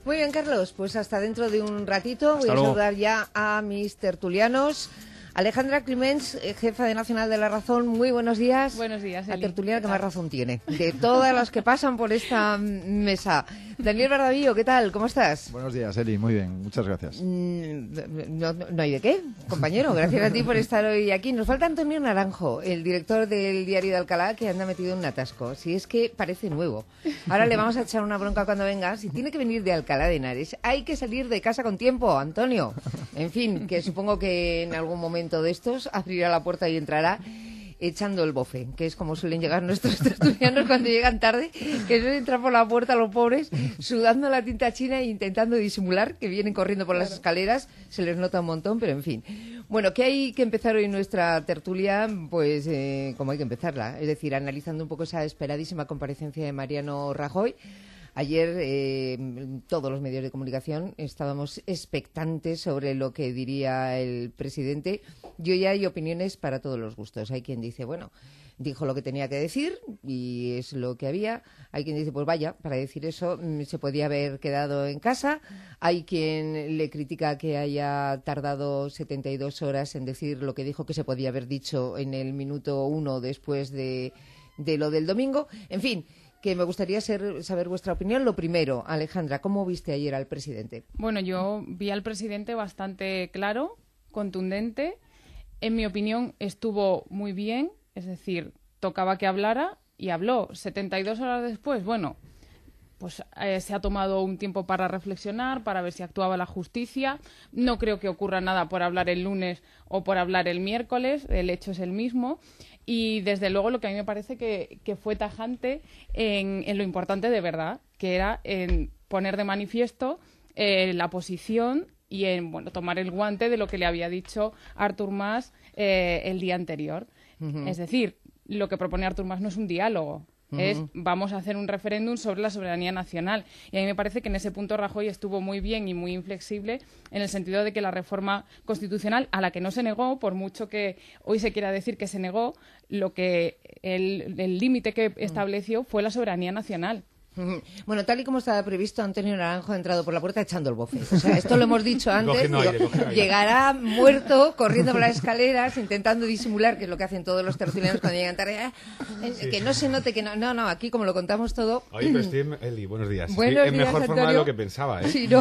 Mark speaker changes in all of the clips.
Speaker 1: Muy bien, Carlos, pues hasta dentro de un ratito. Voy a
Speaker 2: luego.
Speaker 1: saludar ya a mis tertulianos. Alejandra Climens, jefa de Nacional de La Razón, muy buenos días.
Speaker 3: Buenos días,
Speaker 1: La
Speaker 3: Eli.
Speaker 1: tertuliana que más razón tiene, de todas las que pasan por esta mesa. Daniel Bardavío, ¿qué tal? ¿Cómo estás?
Speaker 4: Buenos días, Eli, muy bien, muchas gracias.
Speaker 1: No hay de qué, compañero, gracias a ti por estar hoy aquí. Nos falta Antonio Naranjo, el director del Diario de Alcalá, que anda metido en un atasco. Si es que parece nuevo. Ahora le vamos a echar una bronca cuando venga. Si tiene que venir de Alcalá de Henares, hay que salir de casa con tiempo, Antonio. En fin, que supongo que en algún momento de estos abrirá la puerta y entrará echando el bofe, que es como suelen llegar nuestros tertulianos cuando llegan tarde, que suelen entrar por la puerta los pobres, sudando la tinta china e intentando disimular, que vienen corriendo por las escaleras, se les nota un montón, pero en fin. Bueno, que hay que empezar hoy nuestra tertulia, pues como hay que empezarla, es decir, analizando un poco esa esperadísima comparecencia de Mariano Rajoy. Ayer todos los medios de comunicación estábamos expectantes sobre lo que diría el presidente. Y hoy hay opiniones para todos los gustos. Hay quien dice, bueno, dijo lo que tenía que decir y es lo que había. Hay quien dice, pues vaya, para decir eso se podía haber quedado en casa. Hay quien le critica que haya tardado 72 horas en decir lo que dijo que se podía haber dicho en el minuto 1 después de lo del domingo. En fin, que me gustaría saber vuestra opinión. Lo primero, Alejandra, ¿cómo viste ayer al presidente?
Speaker 3: Bueno, yo vi al presidente bastante claro, contundente. En mi opinión, estuvo muy bien. Es decir, tocaba que hablara y habló. 72 horas después, bueno, pues se ha tomado un tiempo para reflexionar, para ver si actuaba la justicia. No creo que ocurra nada por hablar el lunes o por hablar el miércoles. El hecho es el mismo. Y desde luego lo que a mí me parece que fue tajante en lo importante de verdad, que era en poner de manifiesto la posición y en tomar el guante de lo que le había dicho Artur Mas el día anterior. Uh-huh. Es decir, lo que propone Artur Mas no es un diálogo. Es vamos a hacer un referéndum sobre la soberanía nacional. Y a mí me parece que en ese punto Rajoy estuvo muy bien y muy inflexible en el sentido de que la reforma constitucional, a la que no se negó, por mucho que hoy se quiera decir que se negó, lo que el límite que estableció fue la soberanía nacional.
Speaker 1: Bueno, tal y como estaba previsto, Antonio Naranjo ha entrado por la puerta echando el bofe. O sea, esto lo hemos dicho antes. Llegará muerto, corriendo por las escaleras, intentando disimular, que es lo que hacen todos los tertulianos cuando llegan tarde. Sí. Que no se note que no, aquí como lo contamos todo.
Speaker 2: Oye, pero estoy Eli, buenos días.
Speaker 1: Buenos
Speaker 2: estoy en
Speaker 1: días,
Speaker 2: mejor
Speaker 1: Antonio.
Speaker 2: forma de lo que pensaba, ¿eh?
Speaker 1: Sí, no.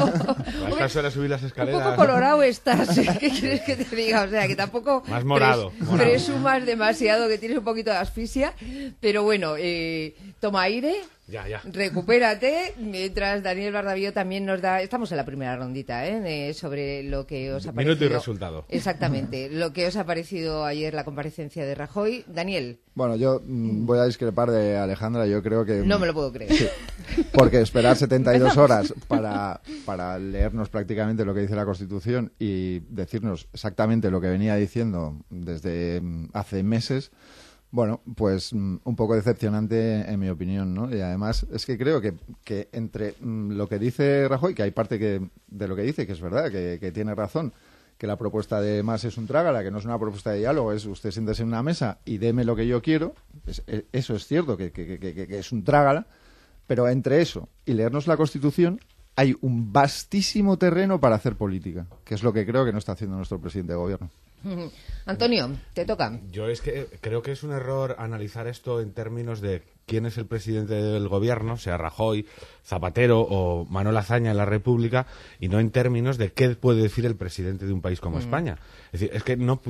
Speaker 2: A estas horas subir las escaleras.
Speaker 1: Un poco colorado estás. ¿Qué quieres que te diga? O sea, que tampoco
Speaker 2: más morado.
Speaker 1: Presumas demasiado, que tienes un poquito de asfixia. Pero bueno, toma aire.
Speaker 2: Ya.
Speaker 1: Recupérate, mientras Daniel Bardavío también nos da... Estamos en la primera rondita, sobre lo que os ha parecido...
Speaker 2: Minuto y resultado.
Speaker 1: Exactamente, lo que os ha parecido ayer la comparecencia de Rajoy. Daniel.
Speaker 4: Bueno, yo voy a discrepar de Alejandra, yo creo que...
Speaker 1: No me lo puedo creer.
Speaker 4: Sí, porque esperar 72 horas para leernos prácticamente lo que dice la Constitución y decirnos exactamente lo que venía diciendo desde hace meses... Bueno, pues un poco decepcionante en mi opinión, ¿no? Y además es que creo que entre lo que dice Rajoy, que hay parte de lo que dice que es verdad, que tiene razón, que la propuesta de Mas es un trágala, que no es una propuesta de diálogo, es usted siéntese en una mesa y deme lo que yo quiero, eso es cierto, que es un trágala, pero entre eso y leernos la Constitución hay un vastísimo terreno para hacer política, que es lo que creo que no está haciendo nuestro presidente de gobierno.
Speaker 1: Antonio, te toca.
Speaker 2: Yo es que creo que es un error analizar esto en términos de quién es el presidente del gobierno, sea Rajoy, Zapatero o Manuel Azaña en la República, y no en términos de qué puede decir el presidente de un país como España. Es decir, es que no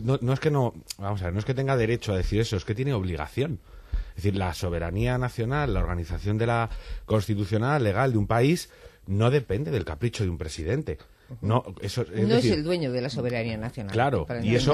Speaker 2: es que tenga derecho a decir eso, es que tiene obligación. Es decir, la soberanía nacional, la organización de la constitucional, legal de un país, no depende del capricho de un presidente. No, eso,
Speaker 1: no es el dueño de la soberanía nacional.
Speaker 2: Claro, y eso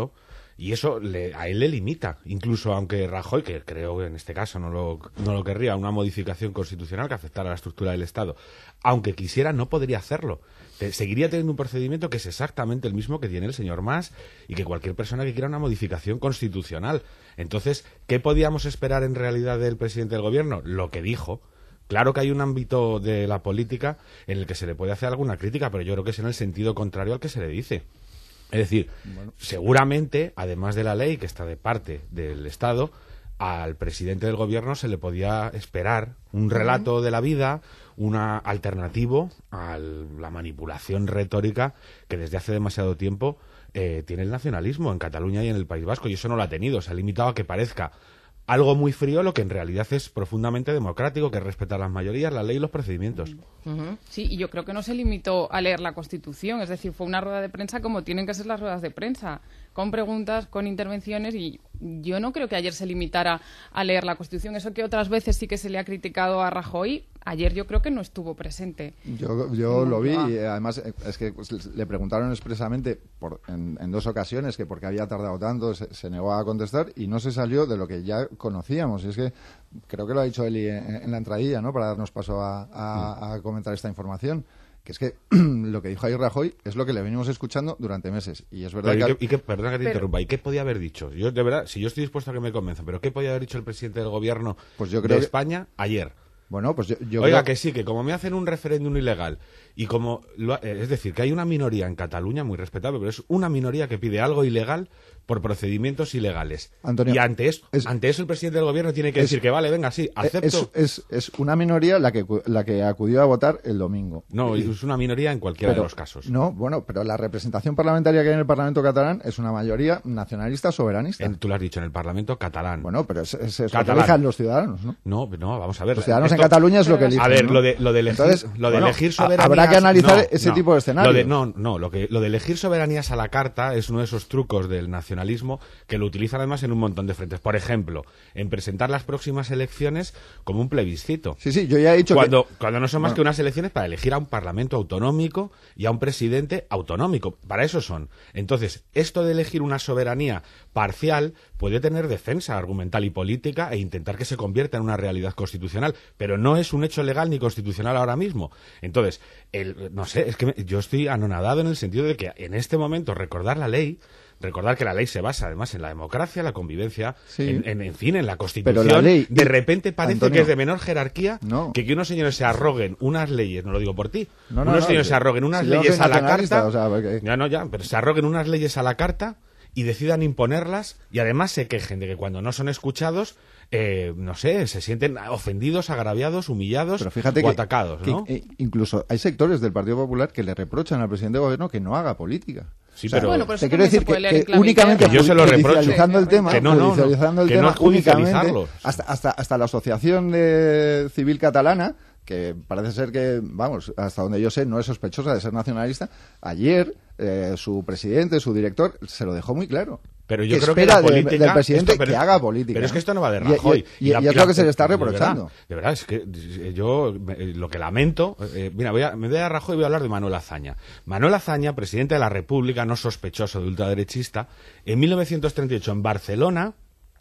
Speaker 2: a él le limita. Incluso aunque Rajoy, que creo que en este caso no lo querría, una modificación constitucional que afectara a la estructura del Estado, aunque quisiera, no podría hacerlo. Seguiría teniendo un procedimiento que es exactamente el mismo que tiene el señor Mas y que cualquier persona que quiera una modificación constitucional. Entonces, ¿qué podíamos esperar en realidad del presidente del gobierno? Lo que dijo. Claro que hay un ámbito de la política en el que se le puede hacer alguna crítica, pero yo creo que es en el sentido contrario al que se le dice. Es decir, seguramente, además de la ley que está de parte del Estado, al presidente del gobierno se le podía esperar un relato de la vida, alternativo a la manipulación retórica que desde hace demasiado tiempo tiene el nacionalismo en Cataluña y en el País Vasco, y eso no lo ha tenido. Se ha limitado a que parezca algo muy frío, lo que en realidad es profundamente democrático, que es respetar las mayorías, la ley y los procedimientos.
Speaker 3: Sí, y yo creo que no se limitó a leer la Constitución, es decir, fue una rueda de prensa como tienen que ser las ruedas de prensa, con preguntas, con intervenciones, y yo no creo que ayer se limitara a leer la Constitución. Eso que otras veces sí que se le ha criticado a Rajoy, ayer yo creo que no estuvo presente.
Speaker 4: Yo lo vi y además es que le preguntaron expresamente en 2 ocasiones que por qué había tardado tanto, se negó a contestar y no se salió de lo que ya conocíamos. Y es que creo que lo ha dicho Eli en la entradilla, ¿no?, para darnos paso a comentar esta información, que es que lo que dijo ayer Rajoy es lo que le venimos escuchando durante meses. Y es verdad
Speaker 2: perdona que te interrumpa, ¿y qué podía haber dicho? Yo, de verdad, si yo estoy dispuesto a que me convenzan, pero ¿qué podía haber dicho el presidente del gobierno de España ayer?
Speaker 4: Bueno, pues yo
Speaker 2: Oiga,
Speaker 4: creo...
Speaker 2: que sí, que como me hacen un referéndum ilegal y como... es decir, que hay una minoría en Cataluña muy respetable, pero es una minoría que pide algo ilegal por procedimientos ilegales.
Speaker 4: Antonio,
Speaker 2: y ante eso el presidente del gobierno tiene que decir que vale, venga, sí, acepto.
Speaker 4: Es una minoría la que acudió a votar el domingo.
Speaker 2: No, es una minoría en cualquiera de los casos.
Speaker 4: No, bueno, pero la representación parlamentaria que hay en el Parlamento catalán es una mayoría nacionalista soberanista.
Speaker 2: Tú lo has dicho, en el Parlamento catalán.
Speaker 4: Bueno, pero es lo que elijan los ciudadanos, ¿no?
Speaker 2: No, vamos a ver.
Speaker 4: Los ciudadanos en Cataluña es lo que eligen.
Speaker 2: A ver,
Speaker 4: ¿no?
Speaker 2: lo de elegir soberanías...
Speaker 4: Habrá que analizar ese tipo de escenarios.
Speaker 2: Lo de elegir soberanías a la carta es uno de esos trucos del nacionalismo que lo utilizan además en un montón de frentes. Por ejemplo, en presentar las próximas elecciones como un plebiscito.
Speaker 4: Sí, yo ya he dicho
Speaker 2: cuando no son más que unas elecciones para elegir a un parlamento autonómico y a un presidente autonómico. Para eso son. Entonces, esto de elegir una soberanía parcial puede tener defensa argumental y política e intentar que se convierta en una realidad constitucional, pero no es un hecho legal ni constitucional ahora mismo. Entonces, no sé, es que yo estoy anonadado en el sentido de que en este momento recordar que la ley se basa además en la democracia, la convivencia,
Speaker 4: sí,
Speaker 2: en la Constitución.
Speaker 4: Pero la ley,
Speaker 2: de repente parece, Antonio, que es de menor jerarquía que unos señores se arroguen unas leyes, no lo digo por ti, señores se arroguen unas leyes a la carta, pero se arroguen unas leyes a la carta y decidan imponerlas y además se quejen de que cuando no son escuchados se sienten ofendidos, agraviados, humillados o atacados, ¿no?
Speaker 4: Incluso hay sectores del Partido Popular que le reprochan al presidente de gobierno que no haga política.
Speaker 2: Sí, pero
Speaker 4: te quiero decir que únicamente
Speaker 2: yo se lo reprocho,
Speaker 4: judicializando el tema,
Speaker 2: judicializarlo.
Speaker 4: Hasta la Asociación Civil Catalana, que parece ser que, hasta donde yo sé, no es sospechosa de ser nacionalista, ayer su presidente, su director, se lo dejó muy claro.
Speaker 2: Pero yo creo que la política,
Speaker 4: del presidente que haga política.
Speaker 2: Pero es que esto no va de Rajoy.
Speaker 4: Y es lo que se le está reprochando.
Speaker 2: De verdad, es que yo lo que lamento... me voy a Rajoy y voy a hablar de Manuel Azaña. Manuel Azaña, presidente de la República, no sospechoso de ultraderechista, en 1938 en Barcelona...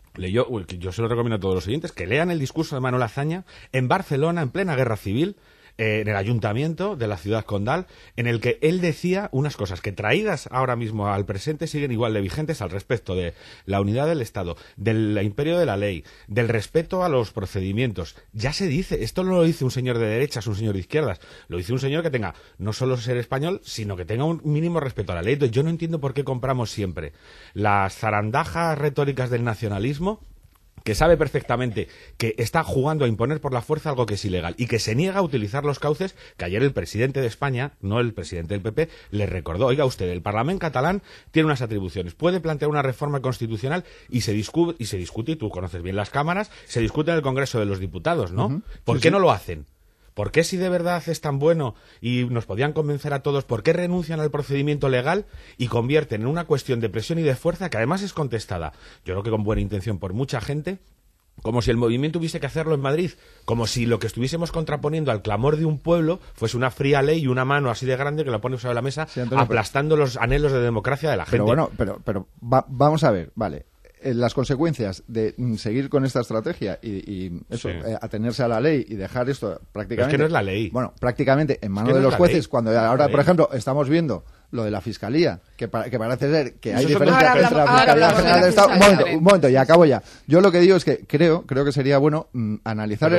Speaker 2: yo se lo recomiendo a todos los oyentes, que lean el discurso de Manuel Azaña en Barcelona, en plena guerra civil, en el ayuntamiento de la ciudad condal, en el que él decía unas cosas que traídas ahora mismo al presente siguen igual de vigentes al respecto de la unidad del Estado, del imperio de la ley, del respeto a los procedimientos. Ya se dice, esto no lo dice un señor de derechas, un señor de izquierdas, lo dice un señor que tenga no solo ser español, sino que tenga un mínimo respeto a la ley. Entonces, yo no entiendo por qué compramos siempre las zarandajas retóricas del nacionalismo, que sabe perfectamente que está jugando a imponer por la fuerza algo que es ilegal y que se niega a utilizar los cauces que ayer el presidente de España, no el presidente del PP, le recordó. Oiga usted, el Parlamento catalán tiene unas atribuciones, puede plantear una reforma constitucional y se discute, y tú conoces bien las cámaras, se discute en el Congreso de los Diputados, ¿no? ¿Por qué no lo hacen? ¿Por qué, si de verdad es tan bueno y nos podían convencer a todos, por qué renuncian al procedimiento legal y convierten en una cuestión de presión y de fuerza que además es contestada, yo creo que con buena intención por mucha gente, como si el movimiento hubiese que hacerlo en Madrid, como si lo que estuviésemos contraponiendo al clamor de un pueblo fuese una fría ley y una mano así de grande que la pone sobre la mesa, Antonio, aplastando los anhelos de democracia de la gente?
Speaker 4: Pero vamos a ver, vale. Las consecuencias de seguir con esta estrategia y eso, atenerse a la ley y dejar esto prácticamente...
Speaker 2: Pero es que no es la ley.
Speaker 4: Bueno, prácticamente en manos de los jueces, cuando ahora, por ejemplo, estamos viendo lo de la Fiscalía, que parece ser que hay diferencia entre la Fiscalía General del Estado... Un momento, y acabo ya. Yo lo que digo es que creo que sería bueno analizar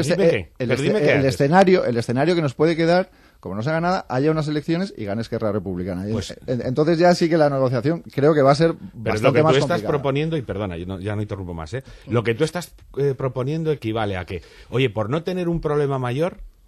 Speaker 4: el escenario que nos puede quedar. Como no se haga nada, haya unas elecciones y gane Esquerra Republicana. Entonces ya sí que la negociación creo que va a ser bastante más complicada. Pero lo que tú
Speaker 2: estás proponiendo, y perdona, ya no interrumpo más, lo que tú estás proponiendo equivale a que, oye, por no tener un problema mayor,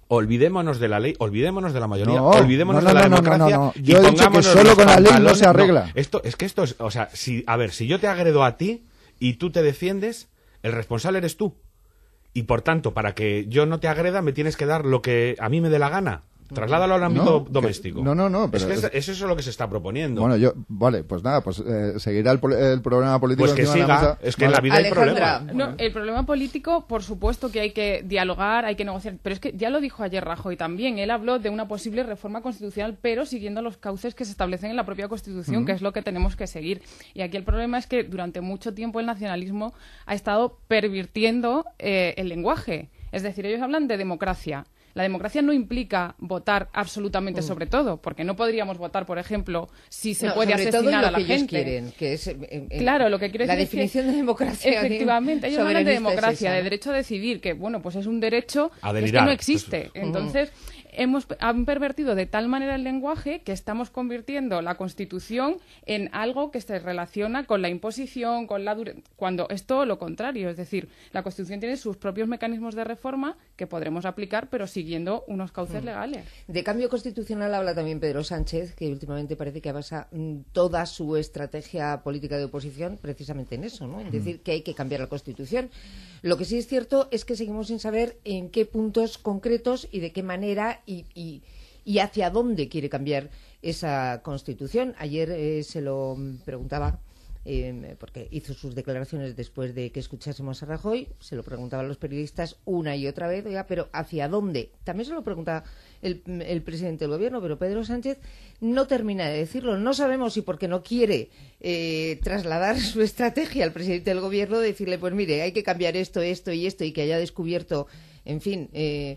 Speaker 2: olvidémonos de la ley, olvidémonos de la mayoría,
Speaker 4: No,
Speaker 2: olvidémonos de la democracia.
Speaker 4: no.
Speaker 2: Y
Speaker 4: Yo he dicho que
Speaker 2: pongámonos
Speaker 4: solo
Speaker 2: los
Speaker 4: con la ley no
Speaker 2: pantalones.
Speaker 4: se arregla.
Speaker 2: No, esto es, o sea, si yo te agredo a ti y tú te defiendes, el responsable eres tú. Y por tanto, para que yo no te agreda, me tienes que dar lo que a mí me dé la gana. Trasládalo al ámbito doméstico.
Speaker 4: No. Pero
Speaker 2: es que es eso lo que se está proponiendo.
Speaker 4: Bueno, vale, pues nada, pues seguirá el problema político.
Speaker 2: Pues que
Speaker 4: encima de la
Speaker 2: siga,
Speaker 4: mesa.
Speaker 2: es que en la vida hay
Speaker 1: Alejandra.
Speaker 2: problemas.
Speaker 3: No, el problema político, por supuesto que hay que dialogar, hay que negociar, pero es que ya lo dijo ayer Rajoy también. Él habló de una posible reforma constitucional, pero siguiendo los cauces que se establecen en la propia Constitución, que es lo que tenemos que seguir. Y aquí el problema es que durante mucho tiempo el nacionalismo ha estado pervirtiendo el lenguaje. Es decir, ellos hablan de democracia. La democracia no implica votar absolutamente sobre todo, porque no podríamos votar, por ejemplo, si se puede
Speaker 1: sobre todo
Speaker 3: asesinar
Speaker 1: lo
Speaker 3: a la
Speaker 1: que ellos
Speaker 3: gente.
Speaker 1: quieren, que es
Speaker 3: Claro, lo que quiero
Speaker 1: la
Speaker 3: decir
Speaker 1: definición
Speaker 3: es que,
Speaker 1: de democracia.
Speaker 3: efectivamente, ellos hablan de
Speaker 1: soberanista es
Speaker 3: democracia,
Speaker 1: esa,
Speaker 3: de
Speaker 1: ¿no?
Speaker 3: derecho a decidir, que bueno, pues es un derecho
Speaker 2: A
Speaker 3: que
Speaker 2: delirar.
Speaker 3: no existe. Entonces, han pervertido de tal manera el lenguaje que estamos convirtiendo la Constitución en algo que se relaciona con la imposición, con la cuando es todo lo contrario. Es decir, la Constitución tiene sus propios mecanismos de reforma que podremos aplicar, pero siguiendo unos cauces legales.
Speaker 1: De cambio constitucional habla también Pedro Sánchez, que últimamente parece que basa toda su estrategia política de oposición precisamente en eso, ¿no? Es decir, que hay que cambiar la Constitución. Lo que sí es cierto es que seguimos sin saber en qué puntos concretos y de qué manera y hacia dónde quiere cambiar esa Constitución. Ayer se lo preguntaba, porque hizo sus declaraciones después de que escuchásemos a Rajoy, se lo preguntaban los periodistas una y otra vez, oiga, pero ¿hacia dónde? También se lo preguntaba el presidente del gobierno, pero Pedro Sánchez no termina de decirlo. No sabemos si porque no quiere trasladar su estrategia al presidente del gobierno, decirle, pues mire, hay que cambiar esto, esto y esto, y que haya descubierto, en fin,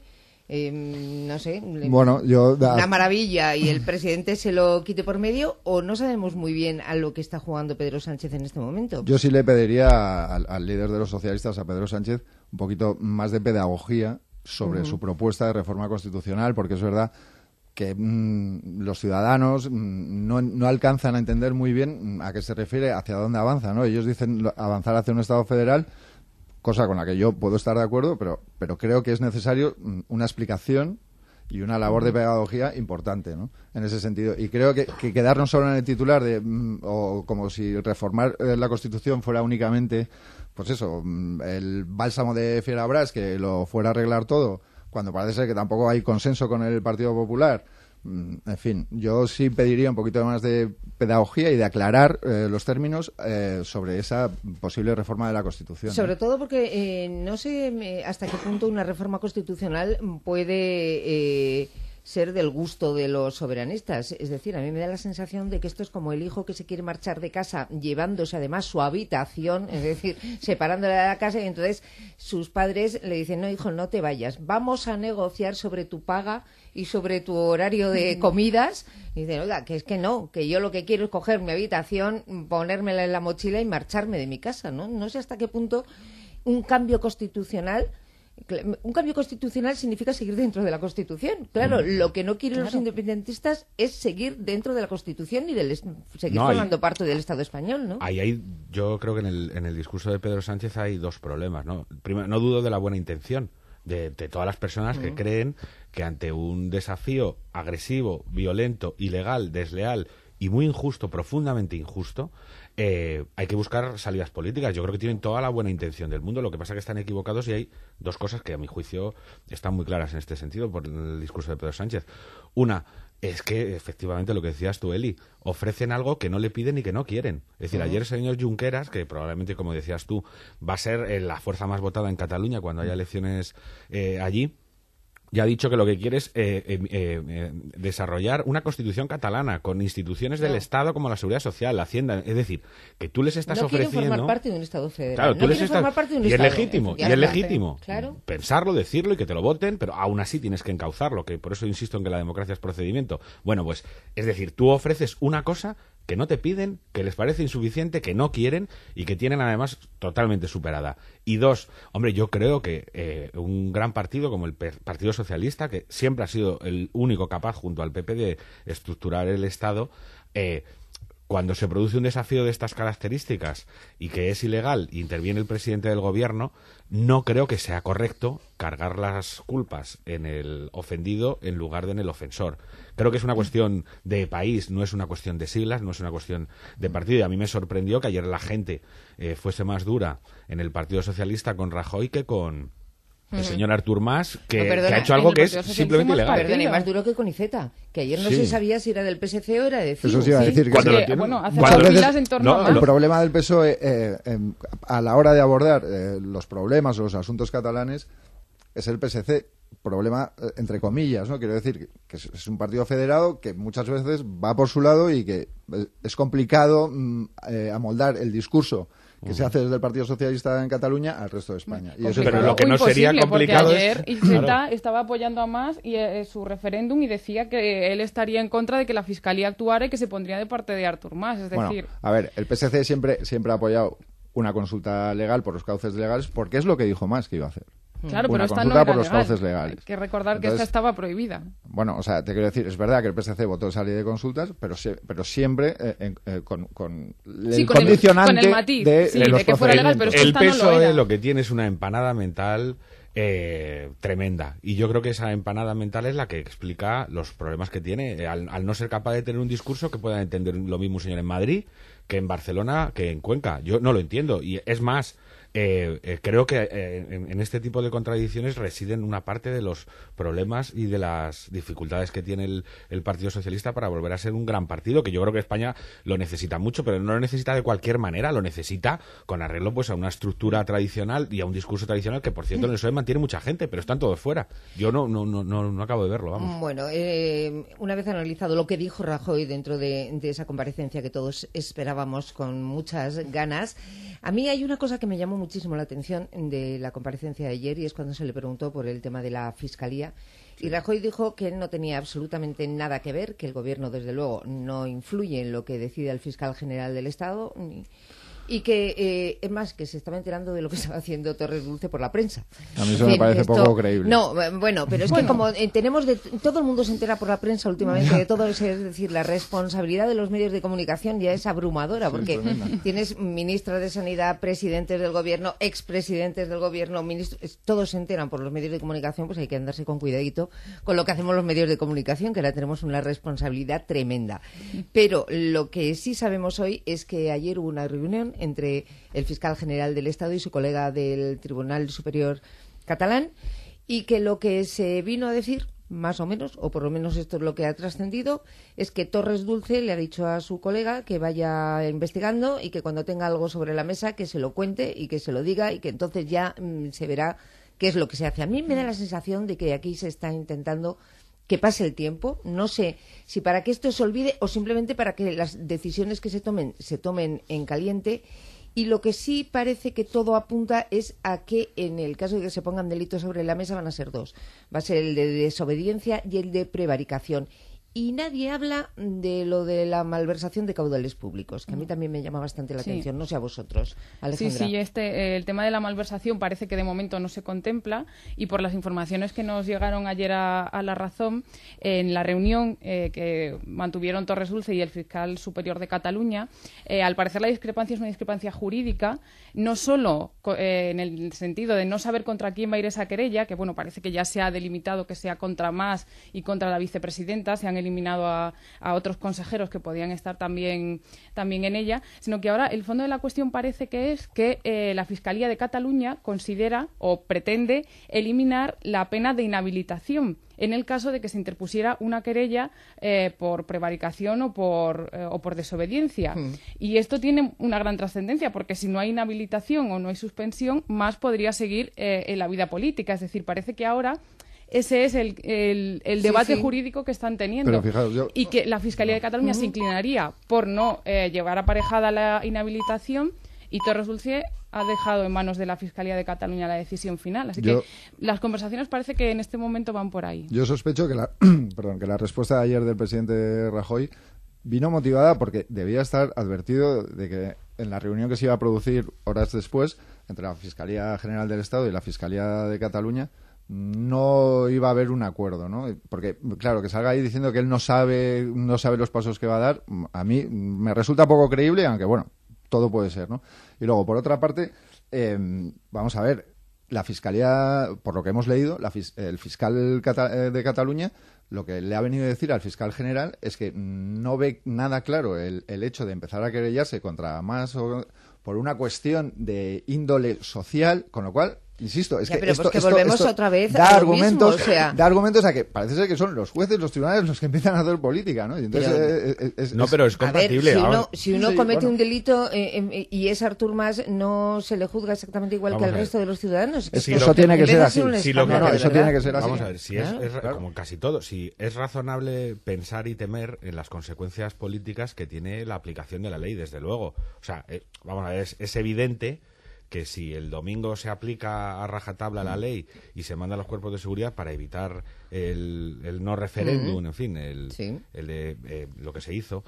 Speaker 1: no sé, una maravilla y el presidente se lo quite por medio, o no sabemos muy bien a lo que está jugando Pedro Sánchez en este momento.
Speaker 4: Yo sí le pediría al líder de los socialistas, a Pedro Sánchez, un poquito más de pedagogía sobre su propuesta de reforma constitucional, porque es verdad que los ciudadanos no alcanzan a entender muy bien a qué se refiere, hacia dónde avanza, ¿no? Ellos dicen avanzar hacia un Estado federal, cosa con la que yo puedo estar de acuerdo, pero creo que es necesario una explicación y una labor de pedagogía importante, ¿no? En ese sentido. Y creo que quedarnos solo en el titular o como si reformar la Constitución fuera únicamente, pues eso, el bálsamo de Fierabras, que lo fuera a arreglar todo, cuando parece ser que tampoco hay consenso con el Partido Popular. En fin, yo sí pediría un poquito más de pedagogía y de aclarar los términos sobre esa posible reforma de la Constitución.
Speaker 1: Sobre todo porque no sé hasta qué punto una reforma constitucional puede ser del gusto de los soberanistas. Es decir, a mí me da la sensación de que esto es como el hijo que se quiere marchar de casa llevándose además su habitación, es decir, separándola de la casa, y entonces sus padres le dicen, no, hijo, no te vayas, vamos a negociar sobre tu paga y sobre tu horario de comidas. Y dicen, oiga, que es que no, que yo lo que quiero es coger mi habitación, ponérmela en la mochila y marcharme de mi casa, ¿no? No sé hasta qué punto un cambio constitucional significa seguir dentro de la Constitución. Claro, lo que no quieren los independentistas es seguir dentro de la Constitución y seguir formando parte del Estado español, ¿no?
Speaker 2: Yo creo que en el discurso de Pedro Sánchez hay dos problemas, ¿no? Primero, no dudo de la buena intención de todas las personas que creen que ante un desafío agresivo, violento, ilegal, desleal y muy injusto, profundamente injusto, hay que buscar salidas políticas. Yo creo que tienen toda la buena intención del mundo. Lo que pasa es que están equivocados y hay dos cosas que a mi juicio están muy claras en este sentido por el discurso de Pedro Sánchez. Una es que, efectivamente, lo que decías tú, Eli, ofrecen algo que no le piden y que no quieren. Es decir, ayer el señor Junqueras, que probablemente, como decías tú, va a ser la fuerza más votada en Cataluña cuando haya elecciones allí, ya ha dicho que lo que quiere es desarrollar una constitución catalana con instituciones del Estado como la Seguridad Social, la Hacienda. Es decir, que tú les estás ofreciendo...
Speaker 1: No quieren formar parte de un Estado federal.
Speaker 2: Claro, tú les estás...
Speaker 1: formar parte de un
Speaker 2: y
Speaker 1: Estado.
Speaker 2: Y es legítimo.
Speaker 1: Claro.
Speaker 2: Pensarlo, decirlo y que te lo voten, pero aún así tienes que encauzarlo, que por eso insisto en que la democracia es procedimiento. Bueno, pues, es decir, tú ofreces una cosa que no te piden, que les parece insuficiente, que no quieren y que tienen además totalmente superada. Y dos, hombre, yo creo que un gran partido como el Partido Socialista, que siempre ha sido el único capaz junto al PP de estructurar el Estado, cuando se produce un desafío de estas características y que es ilegal y interviene el presidente del gobierno, no creo que sea correcto cargar las culpas en el ofendido en lugar de en el ofensor. Creo que es una cuestión de país, no es una cuestión de siglas, no es una cuestión de partido. Y a mí me sorprendió que ayer la gente fuese más dura en el Partido Socialista con Rajoy que con el señor Artur Mas, que ha hecho algo que es simplemente ilegal.
Speaker 1: Perdona, y más duro que con Iceta, que ayer no se sabía si era del PSC o era de CiU.
Speaker 4: Eso sí iba a decir.
Speaker 3: Que, bueno, hace filas en torno a...
Speaker 4: El problema del PSOE a la hora de abordar los problemas o los asuntos catalanes es el PSC. Problema, entre comillas, ¿no? Quiero decir que es un partido federado que muchas veces va por su lado y que es complicado amoldar el discurso que se hace desde el Partido Socialista en Cataluña al resto de España. Y eso
Speaker 2: pero lo que no sería complicado
Speaker 3: porque ayer Iceta estaba apoyando a Mas y su referéndum y decía que él estaría en contra de que la Fiscalía actuara y que se pondría de parte de Artur Mas. Es decir...
Speaker 4: A ver, el PSC siempre ha apoyado una consulta legal por los cauces legales porque es lo que dijo Mas que iba a hacer.
Speaker 3: Claro,
Speaker 4: una
Speaker 3: pero esta
Speaker 4: consulta
Speaker 3: no era
Speaker 4: por los
Speaker 3: legal.
Speaker 4: cauces legales.
Speaker 3: Hay que recordar que
Speaker 4: Entonces,
Speaker 3: esta estaba prohibida.
Speaker 4: Bueno, o sea, te quiero decir, es verdad que el PSC votó esa ley de consultas, pero siempre con el condicionante
Speaker 3: con el matiz,
Speaker 4: de
Speaker 3: de
Speaker 4: los
Speaker 3: que fuera legal, pero
Speaker 2: el
Speaker 3: esta no lo
Speaker 2: PSOE
Speaker 3: era.
Speaker 2: lo que tiene es una empanada mental tremenda, y yo creo que esa empanada mental es la que explica los problemas que tiene al no ser capaz de tener un discurso que pueda entender lo mismo un señor en Madrid que en Barcelona, que en Cuenca. Yo no lo entiendo, y es más, creo que en este tipo de contradicciones residen una parte de los problemas y de las dificultades que tiene el Partido Socialista para volver a ser un gran partido, que yo creo que España lo necesita mucho, pero no lo necesita de cualquier manera, lo necesita con arreglo pues a una estructura tradicional y a un discurso tradicional que, por cierto, en el PSOE mantiene mucha gente, pero están todos fuera. Yo no acabo de verlo, vamos.
Speaker 1: Bueno, una vez analizado lo que dijo Rajoy dentro de esa comparecencia que todos esperábamos con muchas ganas, a mí hay una cosa que me llamó muchísimo la atención de la comparecencia de ayer, y es cuando se le preguntó por el tema de la Fiscalía, y Rajoy dijo que no tenía absolutamente nada que ver, que el Gobierno, desde luego, no influye en lo que decide el fiscal general del Estado, y que, es más, que se estaba enterando de lo que estaba haciendo Torres Dulce por la prensa.
Speaker 4: A mí eso me parece poco creíble.
Speaker 1: No, bueno, pero es que como tenemos todo el mundo se entera por la prensa últimamente de todo, es decir, la responsabilidad de los medios de comunicación ya es abrumadora, porque tienes ministros de Sanidad, presidentes del Gobierno, expresidentes del Gobierno, ministros, todos se enteran por los medios de comunicación, pues hay que andarse con cuidadito con lo que hacemos los medios de comunicación, que ahora tenemos una responsabilidad tremenda. Pero lo que sí sabemos hoy es que ayer hubo una reunión entre el fiscal general del Estado y su colega del Tribunal Superior catalán, y que lo que se vino a decir, más o menos, o por lo menos esto es lo que ha trascendido, es que Torres Dulce le ha dicho a su colega que vaya investigando y que cuando tenga algo sobre la mesa que se lo cuente y que se lo diga, y que entonces ya se verá qué es lo que se hace. A mí me da la sensación de que aquí se está intentando que pase el tiempo, no sé si para que esto se olvide o simplemente para que las decisiones que se tomen en caliente. Y lo que sí parece que todo apunta es a que en el caso de que se pongan delitos sobre la mesa van a ser dos. Va a ser el de desobediencia y el de prevaricación. Y nadie habla de lo de la malversación de caudales públicos, que a mí también me llama bastante la atención, no sé a vosotros, Alejandra.
Speaker 3: Sí, el tema de la malversación parece que de momento no se contempla, y por las informaciones que nos llegaron ayer a La Razón, en la reunión que mantuvieron Torres Dulce y el fiscal superior de Cataluña, al parecer la discrepancia es una discrepancia jurídica, no solo en el sentido de no saber contra quién va a ir esa querella, que bueno, parece que ya se ha delimitado que sea contra Mas y contra la vicepresidenta, se han eliminado a otros consejeros que podían estar también en ella, sino que ahora el fondo de la cuestión parece que es que la Fiscalía de Cataluña considera o pretende eliminar la pena de inhabilitación en el caso de que se interpusiera una querella por prevaricación o por desobediencia. Y esto tiene una gran trascendencia, porque si no hay inhabilitación o no hay suspensión, Mas podría seguir en la vida política. Es decir, parece que ahora ese es el debate jurídico que están teniendo.
Speaker 4: Pero fijaos,
Speaker 3: y que la Fiscalía de Cataluña se inclinaría por no llevar aparejada la inhabilitación, y Torres Dulce ha dejado en manos de la Fiscalía de Cataluña la decisión final. Así que las conversaciones parece que en este momento van por ahí.
Speaker 4: Yo sospecho que que la respuesta de ayer del presidente Rajoy vino motivada porque debía estar advertido de que en la reunión que se iba a producir horas después entre la Fiscalía General del Estado y la Fiscalía de Cataluña no iba a haber un acuerdo, ¿no? Porque, claro, que salga ahí diciendo que él no sabe los pasos que va a dar, a mí me resulta poco creíble, aunque bueno, todo puede ser, ¿no? Y luego, por otra parte, vamos a ver, la Fiscalía, por lo que hemos leído, el fiscal de Cataluña, lo que le ha venido a decir al fiscal general es que no ve nada claro el hecho de empezar a querellarse contra Mas por una cuestión de índole social, con lo cual, insisto, es
Speaker 1: ya,
Speaker 4: que
Speaker 1: pero
Speaker 4: esto,
Speaker 1: pues que
Speaker 4: esto,
Speaker 1: volvemos
Speaker 4: esto
Speaker 1: otra vez
Speaker 4: da
Speaker 1: a lo
Speaker 4: argumentos,
Speaker 1: mismo, o sea...
Speaker 4: da argumentos a que parece ser que son los jueces, los tribunales los que empiezan a hacer política, ¿no? Y entonces,
Speaker 2: pero es
Speaker 1: A ver,
Speaker 2: compatible.
Speaker 1: si uno
Speaker 4: Sí,
Speaker 1: comete
Speaker 4: bueno.
Speaker 1: un delito y es Artur Mas, no se le juzga exactamente igual
Speaker 2: Vamos
Speaker 1: que al
Speaker 2: a ver.
Speaker 1: resto de los ciudadanos.
Speaker 4: Es que
Speaker 1: Esto
Speaker 4: eso tiene que
Speaker 1: empieza
Speaker 4: ser
Speaker 1: a
Speaker 4: así.
Speaker 1: un
Speaker 2: Sí, lo que-
Speaker 1: escándalo,
Speaker 2: no,
Speaker 1: de
Speaker 4: eso
Speaker 1: verdad.
Speaker 4: tiene que ser así.
Speaker 2: Vamos a ver, si
Speaker 1: Claro.
Speaker 2: como casi todo, si es razonable pensar y temer en las consecuencias políticas que tiene la aplicación de la ley, desde luego. O sea, vamos a ver, es evidente que si el domingo se aplica a rajatabla la ley y se manda a los cuerpos de seguridad para evitar el no referéndum, en fin, el de lo que se hizo,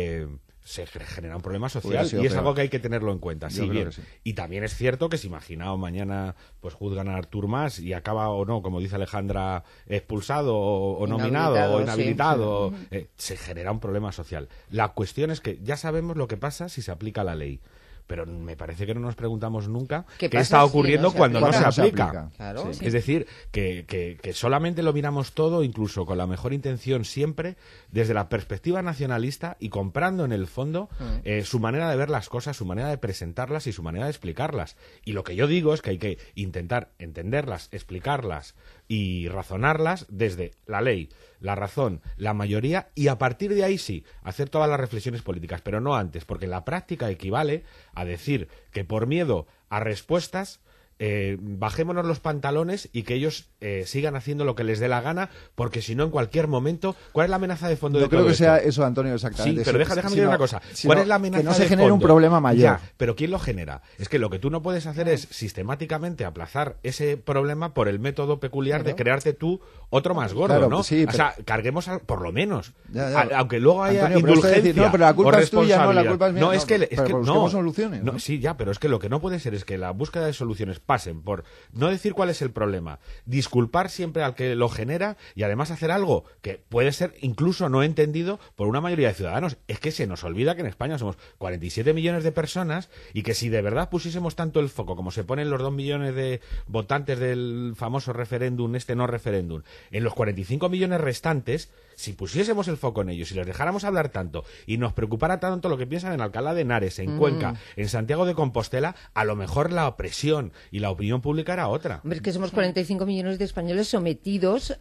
Speaker 2: se genera un problema social
Speaker 4: Hubiera sido
Speaker 2: y es
Speaker 4: peor.
Speaker 2: algo que hay que tenerlo en cuenta.
Speaker 4: Yo
Speaker 2: Sí,
Speaker 4: creo
Speaker 2: bien.
Speaker 4: que sí.
Speaker 2: Y también es cierto que si imaginaos mañana pues juzgan a Artur Mas y acaba o no, como dice Alejandra, expulsado o nominado o inhabilitado, se genera un problema social. La cuestión es que ya sabemos lo que pasa si se aplica la ley. Pero me parece que no nos preguntamos nunca qué
Speaker 1: pasa
Speaker 2: está
Speaker 1: si
Speaker 2: ocurriendo
Speaker 1: no se
Speaker 2: cuando no
Speaker 1: aplica?
Speaker 2: se aplica.
Speaker 1: Claro.
Speaker 4: Sí.
Speaker 2: Es decir, que solamente lo miramos todo, incluso con la mejor intención siempre, desde la perspectiva nacionalista y comprando en el fondo su manera de ver las cosas, su manera de presentarlas y su manera de explicarlas. Y lo que yo digo es que hay que intentar entenderlas, explicarlas y razonarlas desde la ley, la razón, la mayoría, y a partir de ahí sí, hacer todas las reflexiones políticas, pero no antes, porque en la práctica equivale a decir que por miedo a respuestas bajémonos los pantalones y que ellos sigan haciendo lo que les dé la gana, porque si no, en cualquier momento, ¿cuál es la amenaza de fondo de
Speaker 4: No creo
Speaker 2: todo
Speaker 4: que
Speaker 2: esto?
Speaker 4: sea eso, Antonio, exactamente.
Speaker 2: Sí, pero déjame decir una cosa. ¿Cuál es la amenaza
Speaker 4: que no se
Speaker 2: de
Speaker 4: genere un
Speaker 2: fondo?
Speaker 4: problema mayor.
Speaker 2: Ya, pero ¿quién lo genera? Es que lo que tú no puedes hacer es sistemáticamente aplazar ese problema por el método peculiar de crearte tú otro más gordo,
Speaker 4: Claro,
Speaker 2: ¿no?
Speaker 4: sí,
Speaker 2: o sea, carguemos por lo menos.
Speaker 4: Ya.
Speaker 2: Aunque luego haya
Speaker 4: Antonio, pero es que
Speaker 2: indulgencia
Speaker 4: decir, no, pero la culpa
Speaker 2: o
Speaker 4: es tuya, no, la
Speaker 2: responsabilidad.
Speaker 4: culpa es mía.
Speaker 2: No,
Speaker 4: No,
Speaker 2: es que
Speaker 4: pero
Speaker 2: no.
Speaker 4: busquemos soluciones, ¿no?
Speaker 2: Sí, ya, pero es que lo que no puede ser es que la búsqueda de soluciones pasen por no decir cuál es el problema, disculpar siempre al que lo genera y además hacer algo que puede ser incluso no entendido por una mayoría de ciudadanos. Es que se nos olvida que en España somos 47 millones de personas y que si de verdad pusiésemos tanto el foco como se ponen los 2 millones de votantes del famoso referéndum, no referéndum, en los 45 millones restantes, si pusiésemos el foco en ellos y les dejáramos hablar tanto y nos preocupara tanto lo que piensan en Alcalá de Henares, en Cuenca, en Santiago de Compostela, a lo mejor la presión y la opinión pública era otra.
Speaker 1: Hombre, es que somos 45 millones de españoles sometidos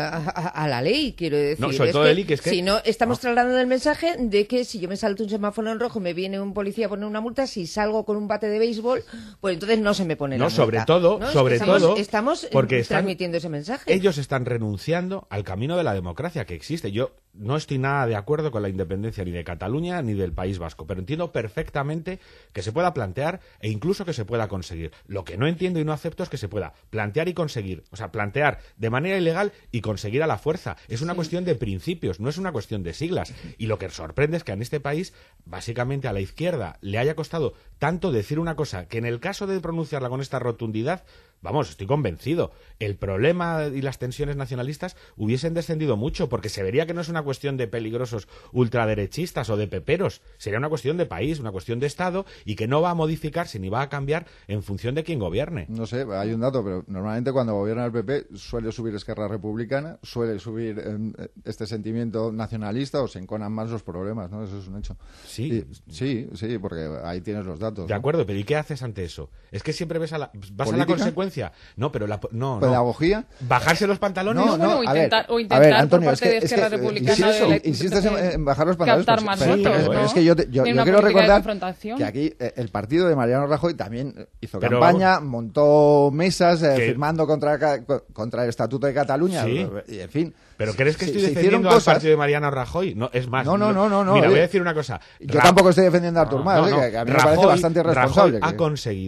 Speaker 1: a la ley, quiero decir.
Speaker 2: No, sobre todo, Eli, que es que...
Speaker 1: Si no, estamos trasladando el mensaje de que si yo me salto un semáforo en rojo, me viene un policía a poner una multa, si salgo con un bate de béisbol, pues entonces no se me pone la multa.
Speaker 2: Sobre todo,
Speaker 1: estamos
Speaker 2: porque
Speaker 1: transmitiendo ese mensaje.
Speaker 2: Ellos están renunciando al camino de la democracia que existe. Yo no estoy nada de acuerdo con la independencia ni de Cataluña ni del País Vasco, pero entiendo perfectamente que se pueda plantear e incluso que se pueda conseguir. Lo que no entiendo y no acepto es que se pueda plantear y conseguir, o sea, plantear de manera ilegal y conseguir a la fuerza. Es una cuestión de principios, no es una cuestión de siglas. Y lo que sorprende es que en este país, básicamente a la izquierda, le haya costado tanto decir una cosa que en el caso de pronunciarla con esta rotundidad, vamos, estoy convencido, el problema y las tensiones nacionalistas hubiesen descendido mucho, porque se vería que no es una cuestión de peligrosos ultraderechistas o de peperos, sería una cuestión de país, una cuestión de Estado, y que no va a modificarse ni va a cambiar en función de quién gobierne.
Speaker 4: No sé, hay un dato, pero normalmente cuando gobierna el PP suele subir Esquerra Republicana, suele subir este sentimiento nacionalista o se enconan más los problemas, ¿no? Eso es un hecho.
Speaker 2: Sí.
Speaker 4: Sí, porque ahí tienes los datos.
Speaker 2: De
Speaker 4: ¿no?
Speaker 2: acuerdo, pero ¿y qué haces ante eso? Es que siempre vas a la
Speaker 4: ¿Política?
Speaker 2: consecuencia. No, pero no.
Speaker 4: ¿Pedagogía?
Speaker 2: ¿Bajarse los pantalones.
Speaker 4: No,
Speaker 3: Bueno,
Speaker 4: a ver,
Speaker 3: intentar
Speaker 4: a ver, Antonio,
Speaker 3: por parte de Esquerra Republicana
Speaker 4: insistes en bajar los pantalones.
Speaker 3: captar más
Speaker 2: pero
Speaker 3: votos, ¿no?
Speaker 4: es que yo
Speaker 3: Tiene
Speaker 4: quiero
Speaker 3: una política de
Speaker 4: recordar
Speaker 3: confrontación.
Speaker 4: que aquí el partido de Mariano Rajoy también hizo
Speaker 2: Pero
Speaker 4: campaña, montó mesas
Speaker 2: que-
Speaker 4: firmando contra el Estatuto de Cataluña,
Speaker 2: Sí.
Speaker 4: y en fin.
Speaker 2: ¿Pero crees que estoy
Speaker 4: se hicieron
Speaker 2: defendiendo al
Speaker 4: cosas.
Speaker 2: partido de Mariano Rajoy? No, es más.
Speaker 4: No.
Speaker 2: Mira, voy a decir una cosa.
Speaker 4: Yo tampoco estoy defendiendo a Artur Mas, que a mí me parece bastante responsable.
Speaker 2: Rajoy ha conseguido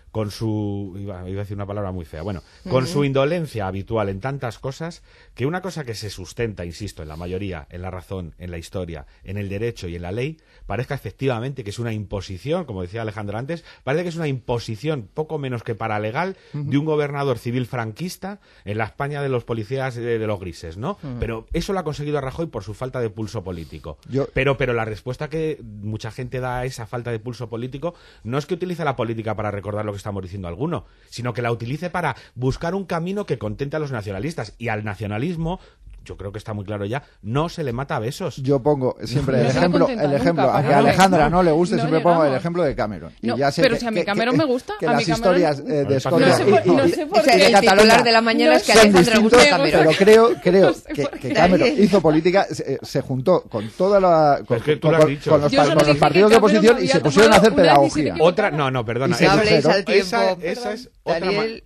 Speaker 2: con su... iba a decir una palabra muy fea, bueno, con su indolencia habitual en tantas cosas, que una cosa que se sustenta, insisto, en la mayoría, en la razón, en la historia, en el derecho y en la ley, parezca efectivamente que es una imposición, como decía Alejandra antes, parece que es una imposición poco menos que paralegal de un gobernador civil franquista en la España de los policías de los grises, ¿no? Pero eso lo ha conseguido Rajoy por su falta de pulso político. Pero la respuesta que mucha gente da a esa falta de pulso político no es que utilice la política para recordar lo que estamos diciendo alguno, sino que la utilice para buscar un camino que contente a los nacionalistas. Y al nacionalismo, yo creo que está muy claro ya, no se le mata a besos.
Speaker 4: Yo pongo siempre el ejemplo, aunque a Alejandra no le guste, siempre pongo el ejemplo de Cameron. Y ya sé
Speaker 3: pero si a mí Cameron me gusta,
Speaker 4: que
Speaker 3: a mí
Speaker 4: las historias de Escocia
Speaker 3: no sé por qué.
Speaker 1: El titular de la mañana es que a Alejandra le gusta Cameron.
Speaker 4: Pero creo que Cameron hizo política, se juntó con toda la con los partidos de oposición y se pusieron a hacer pedagogía.
Speaker 2: Perdona.
Speaker 1: No habléis al
Speaker 2: esa
Speaker 1: tiempo.
Speaker 2: es otra
Speaker 1: Daniel,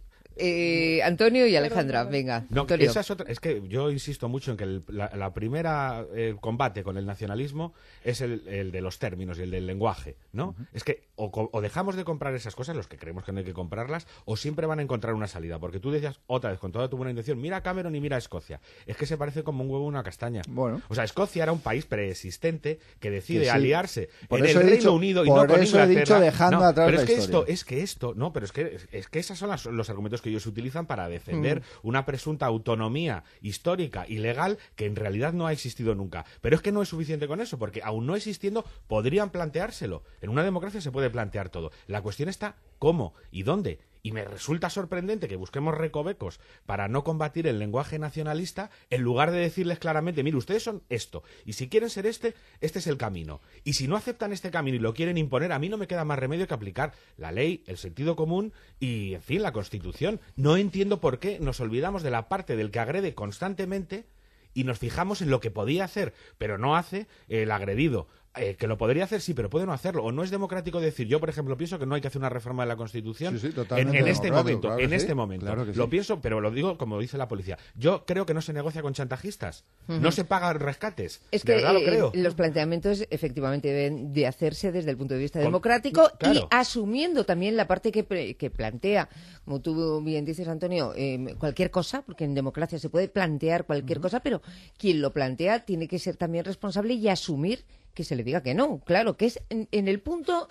Speaker 1: Antonio y Alejandra, venga.
Speaker 2: No,
Speaker 1: Antonio.
Speaker 2: esa es otra. Es que yo insisto mucho en que la primera combate con el nacionalismo es el de los términos y el del lenguaje, ¿no? Es que o dejamos de comprar esas cosas, los que creemos que no hay que comprarlas, o siempre van a encontrar una salida. Porque tú decías otra vez, con toda tu buena intención, mira a Cameron y mira a Escocia. Es que se parece como un huevo a una castaña.
Speaker 4: Bueno.
Speaker 2: O sea, Escocia era un país preexistente que decide
Speaker 4: sí.
Speaker 2: aliarse
Speaker 4: Por
Speaker 2: en el
Speaker 4: eso
Speaker 2: Reino Unido y no con Inglaterra.
Speaker 4: He dicho dejando atrás
Speaker 2: pero
Speaker 4: la
Speaker 2: es que
Speaker 4: historia.
Speaker 2: es que esos son los argumentos que ellos utilizan para defender una presunta autonomía histórica y legal que en realidad no ha existido nunca. Pero es que no es suficiente con eso, porque aún no existiendo podrían planteárselo. En una democracia se puede plantear todo. La cuestión está cómo y dónde. Y me resulta sorprendente que busquemos recovecos para no combatir el lenguaje nacionalista en lugar de decirles claramente, mire, ustedes son esto, y si quieren ser este es el camino. Y si no aceptan este camino y lo quieren imponer, a mí no me queda más remedio que aplicar la ley, el sentido común y, en fin, la Constitución. No entiendo por qué nos olvidamos de la parte del que agrede constantemente y nos fijamos en lo que podía hacer, pero no hace el agredido. Que lo podría hacer, sí, pero puede no hacerlo. O no es democrático decir, yo, por ejemplo, pienso que no hay que hacer una reforma de la Constitución en este momento. Claro en este momento. Claro lo pienso, pero lo digo como dice la policía. Yo creo que no se negocia con chantajistas. No se pagan rescates.
Speaker 1: Es que
Speaker 2: de verdad lo creo.
Speaker 1: Los planteamientos efectivamente deben de hacerse desde el punto de vista democrático y asumiendo también la parte que plantea, como tú bien dices, Antonio, cualquier cosa, porque en democracia se puede plantear cualquier cosa, pero quien lo plantea tiene que ser también responsable y asumir que se le diga que no, claro, que es en el punto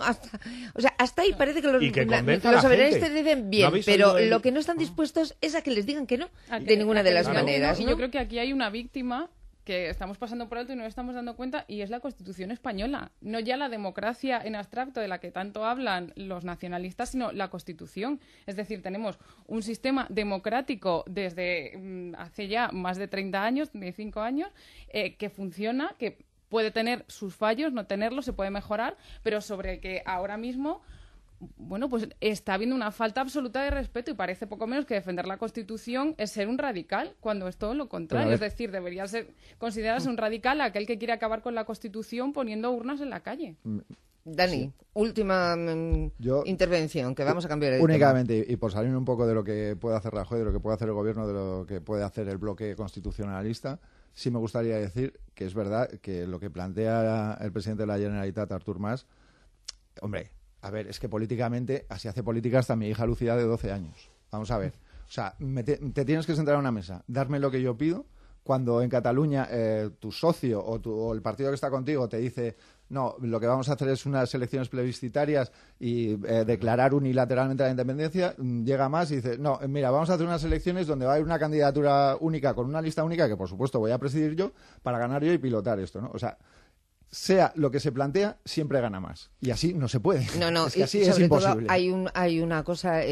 Speaker 1: hasta ahí parece que los soberanistas dicen bien, pero lo que no están dispuestos es a que les digan que no, de ninguna de las maneras.
Speaker 3: Y yo creo que aquí hay una víctima que estamos pasando por alto y no nos estamos dando cuenta, y es la Constitución española, no ya la democracia en abstracto de la que tanto hablan los nacionalistas, sino la Constitución. Es decir, tenemos un sistema democrático desde hace ya más de 30 años, 35 años, que funciona, que puede tener sus fallos, no tenerlos, se puede mejorar, pero sobre el que ahora mismo, bueno, pues está habiendo una falta absoluta de respeto y parece poco menos que defender la Constitución es ser un radical, cuando es todo lo contrario. Es decir, debería considerarse un radical aquel que quiere acabar con la Constitución poniendo urnas en la calle.
Speaker 1: Dani, última intervención, que vamos a cambiar el
Speaker 4: únicamente, tema. Y por salir un poco de lo que puede hacer Rajoy, de lo que puede hacer el gobierno, de lo que puede hacer el bloque constitucionalista, sí me gustaría decir que es verdad que lo que plantea el presidente de la Generalitat, Artur Mas, hombre, a ver, es que políticamente, así hace política hasta mi hija Lucía de 12 años. Vamos a ver. O sea, te tienes que sentar a una mesa, darme lo que yo pido, cuando en Cataluña tu socio o el partido que está contigo te dice, no, lo que vamos a hacer es unas elecciones plebiscitarias y declarar unilateralmente la independencia, llega más y dice, no, mira, vamos a hacer unas elecciones donde va a haber una candidatura única con una lista única que, por supuesto, voy a presidir yo para ganar yo y pilotar esto, ¿no? O sea, sea lo que se plantea, siempre gana más. Y así no se puede.
Speaker 1: No,
Speaker 4: es que así es imposible.
Speaker 1: Hay una cosa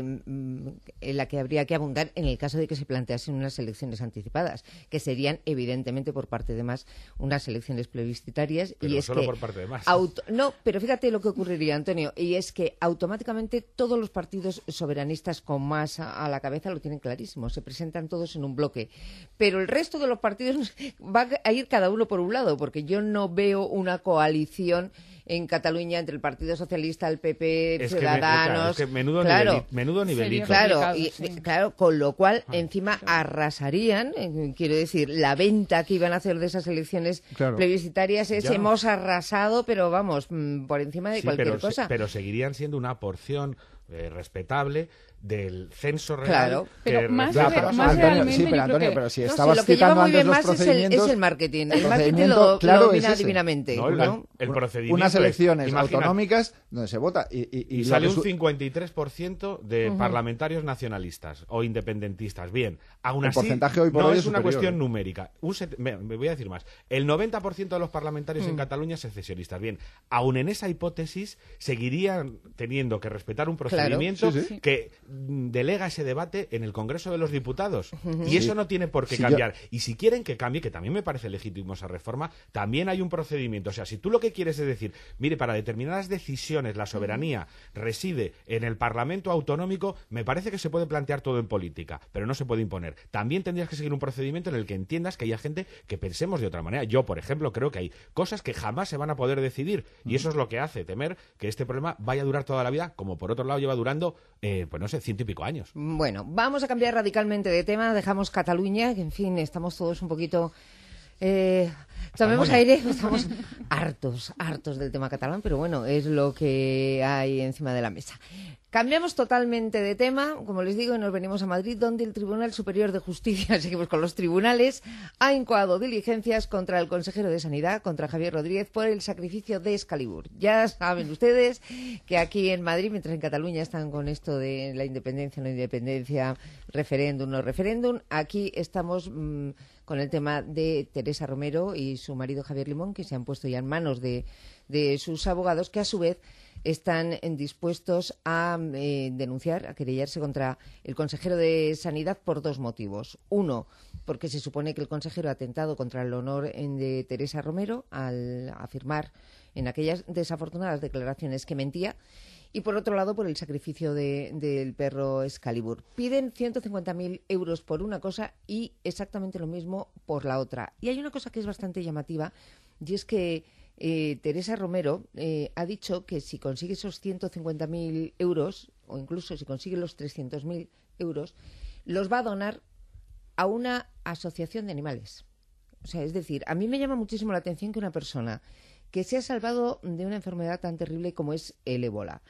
Speaker 1: en la que habría que abundar en el caso de que se planteasen unas elecciones anticipadas, que serían, evidentemente, por parte de Mas, unas elecciones plebiscitarias.
Speaker 2: Pero
Speaker 1: y es
Speaker 2: solo
Speaker 1: que
Speaker 2: por parte de Mas.
Speaker 1: No, pero fíjate lo que ocurriría, Antonio, y es que automáticamente todos los partidos soberanistas con Mas a la cabeza lo tienen clarísimo, se presentan todos en un bloque. Pero el resto de los partidos va a ir cada uno por un lado, porque yo no veo una coalición en Cataluña entre el Partido Socialista, el PP, Ciudadanos.
Speaker 2: Menudo nivelito.
Speaker 1: Claro, con lo cual encima arrasarían, quiero decir, la venta que iban a hacer de esas elecciones plebiscitarias es hemos arrasado, pero vamos, por encima de cualquier cosa.
Speaker 2: Pero seguirían siendo una porción respetable del censo real.
Speaker 1: Claro,
Speaker 3: pero más
Speaker 4: Antonio,
Speaker 3: realmente
Speaker 4: sí, pero
Speaker 3: yo
Speaker 4: Antonio,
Speaker 3: creo que...
Speaker 4: pero si
Speaker 1: No,
Speaker 4: estabas
Speaker 1: sí, lo que lleva
Speaker 4: citando
Speaker 1: muy bien
Speaker 4: antes los
Speaker 1: más
Speaker 4: procedimientos...
Speaker 1: es el marketing. El marketing
Speaker 4: procedimiento,
Speaker 1: lo
Speaker 4: claro,
Speaker 1: domina
Speaker 4: es ese.
Speaker 1: divinamente.
Speaker 2: No,
Speaker 1: ¿no?
Speaker 2: el procedimiento
Speaker 4: Unas
Speaker 2: es,
Speaker 4: elecciones
Speaker 2: imagina,
Speaker 4: autonómicas donde se vota
Speaker 2: y
Speaker 4: lo
Speaker 2: sale
Speaker 4: que
Speaker 2: un 53% de parlamentarios nacionalistas o independentistas. Bien, aún
Speaker 4: El
Speaker 2: así
Speaker 4: porcentaje hoy por
Speaker 2: no
Speaker 4: hoy
Speaker 2: es
Speaker 4: es
Speaker 2: una
Speaker 4: superior.
Speaker 2: cuestión numérica. Me voy a decir más. El 90% de los parlamentarios en Cataluña secesionistas. Bien, aún en esa hipótesis seguirían teniendo que respetar un procedimiento
Speaker 4: sí, sí.
Speaker 2: que delega ese debate en el Congreso de los Diputados. Y eso no tiene por qué cambiar. Y si quieren que cambie, que también me parece legítimo esa reforma, también hay un procedimiento. O sea, si tú lo que quieres es decir, mire, para determinadas decisiones la soberanía reside en el Parlamento autonómico, me parece que se puede plantear todo en política, pero no se puede imponer. También tendrías que seguir un procedimiento en el que entiendas que haya gente que pensemos de otra manera. Yo, por ejemplo, creo que hay cosas que jamás se van a poder decidir y eso es lo que hace temer que este problema vaya a durar toda la vida, como por otro lado lleva durando, pues no sé, 100 y pico años.
Speaker 1: Bueno, vamos a cambiar radicalmente de tema. Dejamos Cataluña, que en fin, estamos todos un poquito... tomemos aire, estamos hartos del tema catalán, pero bueno, es lo que hay encima de la mesa. Cambiamos totalmente de tema, como les digo, y nos venimos a Madrid, donde el Tribunal Superior de Justicia, seguimos con los tribunales, ha incoado diligencias contra el consejero de Sanidad, contra Javier Rodríguez, por el sacrificio de Excalibur. Ya saben ustedes que aquí en Madrid, mientras en Cataluña están con esto de la independencia, no independencia, referéndum, no referéndum, aquí estamos con el tema de Teresa Romero y su marido Javier Limón, que se han puesto ya en manos de sus abogados, que a su vez están dispuestos a denunciar, a querellarse contra el consejero de Sanidad por dos motivos. Uno, porque se supone que el consejero ha atentado contra el honor de Teresa Romero al afirmar en aquellas desafortunadas declaraciones que mentía. Y por otro lado, por el sacrificio del perro Excalibur. Piden 150.000 euros por una cosa y exactamente lo mismo por la otra. Y hay una cosa que es bastante llamativa, y es que Teresa Romero ha dicho que si consigue esos 150.000 euros, o incluso si consigue los 300.000 euros, los va a donar a una asociación de animales. O sea, es decir, a mí me llama muchísimo la atención que una persona que se ha salvado de una enfermedad tan terrible como es el ébola,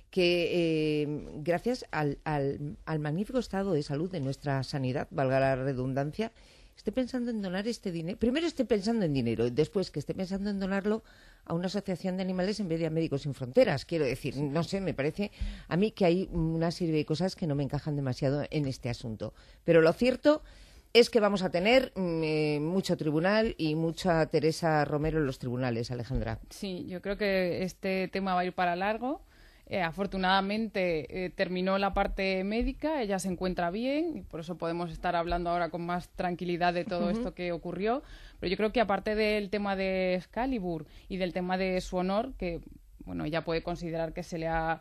Speaker 1: que gracias al magnífico estado de salud de nuestra sanidad, valga la redundancia, esté pensando en donar este dinero. Primero esté pensando en dinero, y después que esté pensando en donarlo a una asociación de animales en vez de a Médicos Sin Fronteras. Quiero decir, no sé, me parece a mí que hay una serie de cosas que no me encajan demasiado en este asunto. Pero lo cierto es que vamos a tener mucho tribunal y mucha Teresa Romero en los tribunales, Alejandra.
Speaker 3: Sí, yo creo que este tema va a ir para largo. Afortunadamente terminó la parte médica, ella se encuentra bien y por eso podemos estar hablando ahora con más tranquilidad de todo esto que ocurrió. Pero yo creo que aparte del tema de Excalibur y del tema de su honor, que bueno, ella puede considerar que se le ha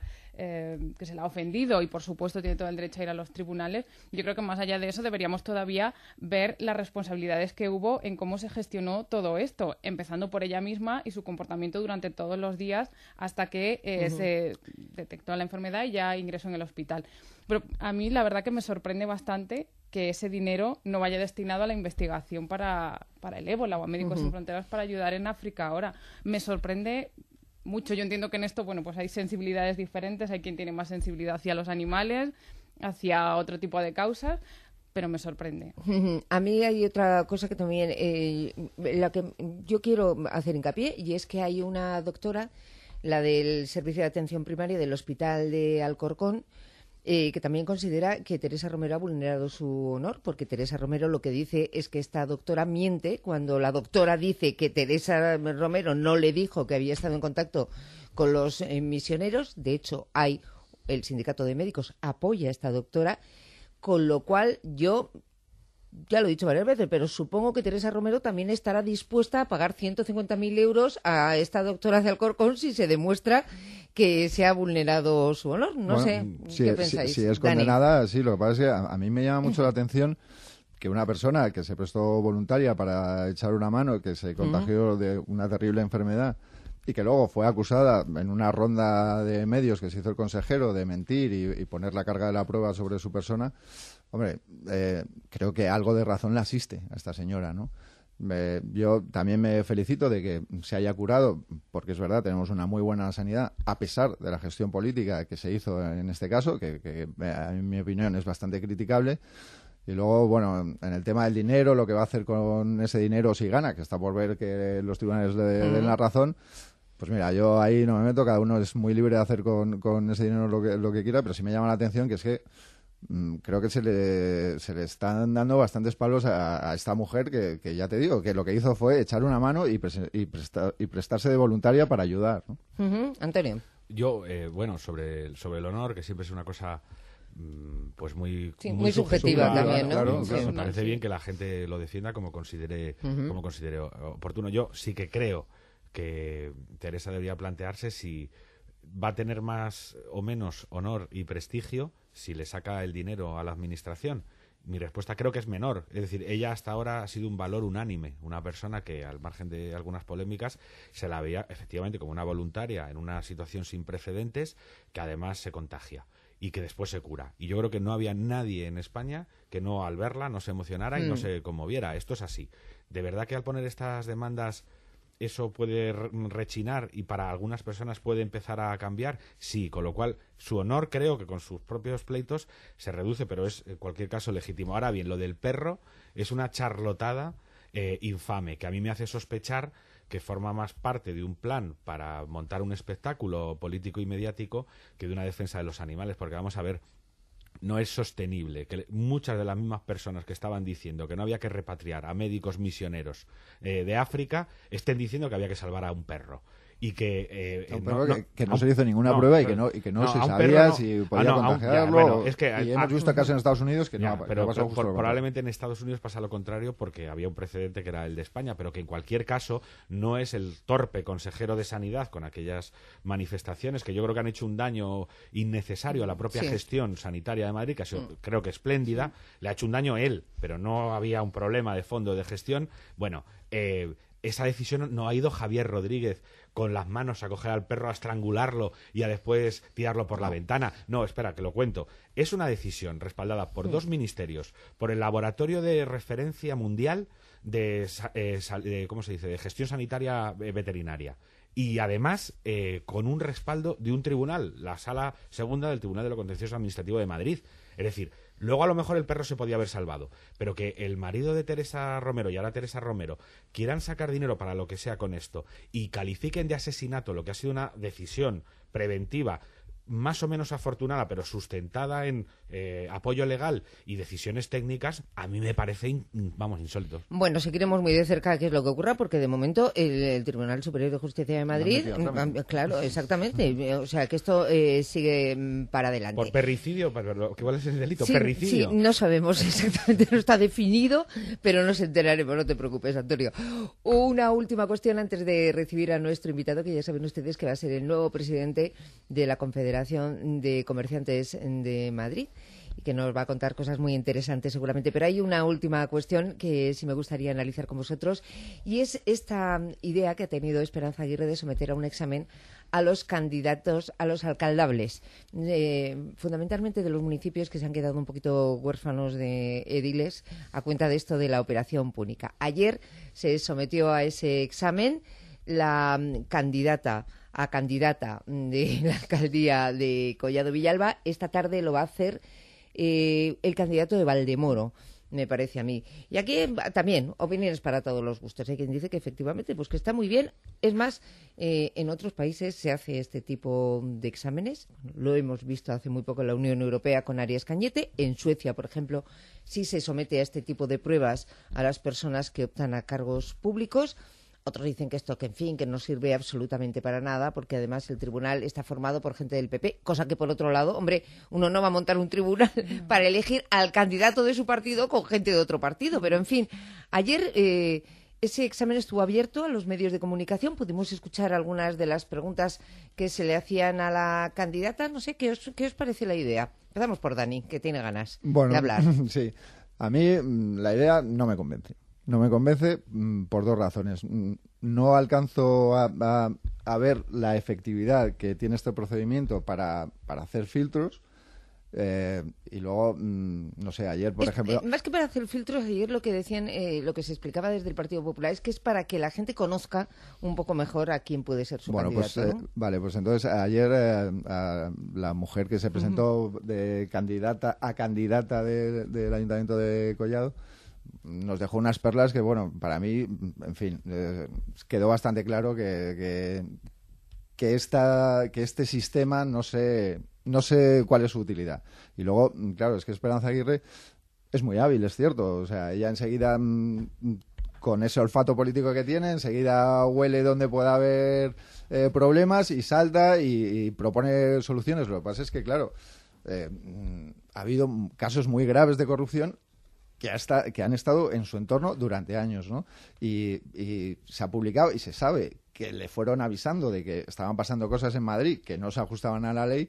Speaker 3: ofendido y por supuesto tiene todo el derecho a ir a los tribunales, yo creo que más allá de eso deberíamos todavía ver las responsabilidades que hubo en cómo se gestionó todo esto, empezando por ella misma y su comportamiento durante todos los días hasta que se detectó la enfermedad y ya ingresó en el hospital. Pero a mí la verdad que me sorprende bastante que ese dinero no vaya destinado a la investigación para el ébola o a Médicos Sin Fronteras para ayudar en África ahora. Me sorprende mucho. Yo entiendo que en esto, bueno, pues hay sensibilidades diferentes, hay quien tiene más sensibilidad hacia los animales, hacia otro tipo de causas, pero me sorprende.
Speaker 1: A mí hay otra cosa que también, la que yo quiero hacer hincapié, y es que hay una doctora, la del Servicio de Atención Primaria del Hospital de Alcorcón, que también considera que Teresa Romero ha vulnerado su honor, porque Teresa Romero lo que dice es que esta doctora miente cuando la doctora dice que Teresa Romero no le dijo que había estado en contacto con los misioneros. De hecho, el sindicato de médicos apoya a esta doctora, con lo cual yo, ya lo he dicho varias veces, pero supongo que Teresa Romero también estará dispuesta a pagar 150.000 euros a esta doctora de Alcorcón si se demuestra que se ha vulnerado su honor. No sé, ¿qué pensáis?
Speaker 4: Si es
Speaker 1: Dani?
Speaker 4: condenada, sí, lo que pasa es que a mí me llama mucho la atención que una persona que se prestó voluntaria para echar una mano, que se contagió de una terrible enfermedad y que luego fue acusada en una ronda de medios que se hizo el consejero de mentir y poner la carga de la prueba sobre su persona, hombre, creo que algo de razón le asiste a esta señora, ¿no? Yo también me felicito de que se haya curado, porque es verdad, tenemos una muy buena sanidad, a pesar de la gestión política que se hizo en este caso, que en mi opinión es bastante criticable. Y luego, bueno, en el tema del dinero, lo que va a hacer con ese dinero si gana, que está por ver que los tribunales le den la razón, pues mira, yo ahí no me meto, cada uno es muy libre de hacer con ese dinero lo que quiera, pero sí me llama la atención que es que creo que se le están dando bastantes palos a esta mujer que ya te digo, que lo que hizo fue echar una mano y prestarse de voluntaria para ayudar, ¿no?
Speaker 1: Antonio.
Speaker 2: Yo, bueno, sobre el honor, que siempre es una cosa pues muy
Speaker 1: subjetiva también, ¿no?
Speaker 4: Claro,
Speaker 2: me parece bien que la gente lo defienda como considere oportuno. Yo sí que creo que Teresa debería plantearse si va a tener más o menos honor y prestigio si le saca el dinero a la administración. Mi respuesta creo que es menor. Es decir, ella hasta ahora ha sido un valor unánime, una persona que, al margen de algunas polémicas, se la veía efectivamente como una voluntaria en una situación sin precedentes, que además se contagia y que después se cura. Y yo creo que no había nadie en España que no, al verla, no se emocionara y no se conmoviera. Esto es así. De verdad que al poner estas demandas eso puede rechinar y para algunas personas puede empezar a cambiar, sí, con lo cual su honor creo que con sus propios pleitos se reduce, pero es en cualquier caso legítimo. Ahora bien, lo del perro es una charlotada infame, que a mí me hace sospechar que forma más parte de un plan para montar un espectáculo político y mediático que de una defensa de los animales, porque vamos a ver, no es sostenible que muchas de las mismas personas que estaban diciendo que no había que repatriar a médicos misioneros de África estén diciendo que había que salvar a un perro. Y que
Speaker 4: no se hizo ninguna prueba y que no se sabía si podía contagiarlo. Y hemos visto casos en Estados Unidos que
Speaker 2: probablemente en Estados Unidos pasa lo contrario porque había un precedente que era el de España, pero que en cualquier caso no es el torpe consejero de Sanidad con aquellas manifestaciones que yo creo que han hecho un daño innecesario a la propia gestión sanitaria de Madrid, que ha sido, creo que espléndida. Le ha hecho un daño él, pero no había un problema de fondo de gestión. Bueno, esa decisión no ha ido Javier Rodríguez con las manos a coger al perro, a estrangularlo y a después tirarlo por la ventana. No, espera, que lo cuento. Es una decisión respaldada por dos ministerios, por el Laboratorio de Referencia Mundial de ¿cómo se dice?, de Gestión Sanitaria Veterinaria. Y además con un respaldo de un tribunal, la Sala Segunda del Tribunal de lo Contencioso Administrativo de Madrid. Es decir, luego a lo mejor el perro se podía haber salvado, pero que el marido de Teresa Romero y ahora Teresa Romero quieran sacar dinero para lo que sea con esto y califiquen de asesinato lo que ha sido una decisión preventiva más o menos afortunada, pero sustentada en apoyo legal y decisiones técnicas, a mí me parece, insólito.
Speaker 1: Bueno, seguiremos muy de cerca qué es lo que ocurra, porque de momento el Tribunal Superior de Justicia de Madrid, claro, exactamente, o sea, que esto sigue para adelante.
Speaker 2: Por perricidio, ¿cuál es el delito? Perricidio.
Speaker 1: Sí, no sabemos exactamente, no está definido, pero nos enteraremos, no te preocupes, Antonio. Una última cuestión antes de recibir a nuestro invitado, que ya saben ustedes que va a ser el nuevo presidente de la Confederación de Comerciantes de Madrid y que nos va a contar cosas muy interesantes seguramente. Pero hay una última cuestión que sí me gustaría analizar con vosotros y es esta idea que ha tenido Esperanza Aguirre de someter a un examen a los candidatos, a los alcaldables, fundamentalmente de los municipios que se han quedado un poquito huérfanos de ediles a cuenta de esto de la operación Púnica. Ayer se sometió a ese examen la candidata de la alcaldía de Collado Villalba. Esta tarde lo va a hacer el candidato de Valdemoro, me parece a mí. Y aquí también opiniones para todos los gustos. Hay quien dice que efectivamente pues que está muy bien. Es más, en otros países se hace este tipo de exámenes. Lo hemos visto hace muy poco en la Unión Europea con Arias Cañete. En Suecia, por ejemplo, sí se somete a este tipo de pruebas a las personas que optan a cargos públicos. Otros dicen que esto, que en fin, que no sirve absolutamente para nada, porque además el tribunal está formado por gente del PP, cosa que por otro lado, hombre, uno no va a montar un tribunal para elegir al candidato de su partido con gente de otro partido. Pero en fin, ayer ese examen estuvo abierto a los medios de comunicación, pudimos escuchar algunas de las preguntas que se le hacían a la candidata. No sé, ¿qué os parece la idea? Empezamos por Dani, que tiene ganas de hablar.
Speaker 4: Sí, a mí la idea no me convence. No me convence por dos razones. No alcanzo a ver la efectividad que tiene este procedimiento para hacer filtros. Y luego, no sé, ayer, por ejemplo...
Speaker 1: Más que para hacer filtros, ayer lo que decían, lo que se explicaba desde el Partido Popular es que es para que la gente conozca un poco mejor a quién puede ser su candidato, ¿no?
Speaker 4: Vale, pues entonces ayer a la mujer que se presentó de candidata a candidata del Ayuntamiento de Collado nos dejó unas perlas que, bueno, para mí, en fin, quedó bastante claro que este sistema no sé cuál es su utilidad. Y luego, claro, es que Esperanza Aguirre es muy hábil, es cierto. O sea, ella enseguida, con ese olfato político que tiene, enseguida huele donde pueda haber problemas y salta y propone soluciones. Lo que pasa es que, claro, ha habido casos muy graves de corrupción que han estado en su entorno durante años, ¿no? Y se ha publicado y se sabe que le fueron avisando de que estaban pasando cosas en Madrid que no se ajustaban a la ley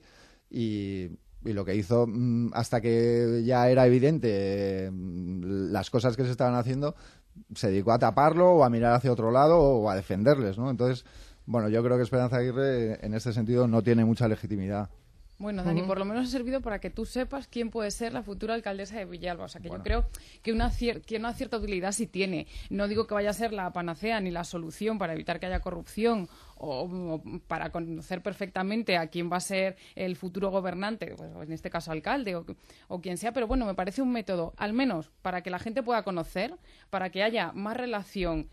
Speaker 4: y lo que hizo, hasta que ya era evidente las cosas que se estaban haciendo, se dedicó a taparlo o a mirar hacia otro lado o a defenderles, ¿no? Entonces, bueno, yo creo que Esperanza Aguirre en este sentido no tiene mucha legitimidad.
Speaker 3: Bueno, Dani, por lo menos ha servido para que tú sepas quién puede ser la futura alcaldesa de Villalba. O sea, que yo creo que una cierta utilidad sí tiene. No digo que vaya a ser la panacea ni la solución para evitar que haya corrupción o para conocer perfectamente a quién va a ser el futuro gobernante, pues, en este caso alcalde o quien sea, pero bueno, me parece un método, al menos para que la gente pueda conocer, para que haya más relación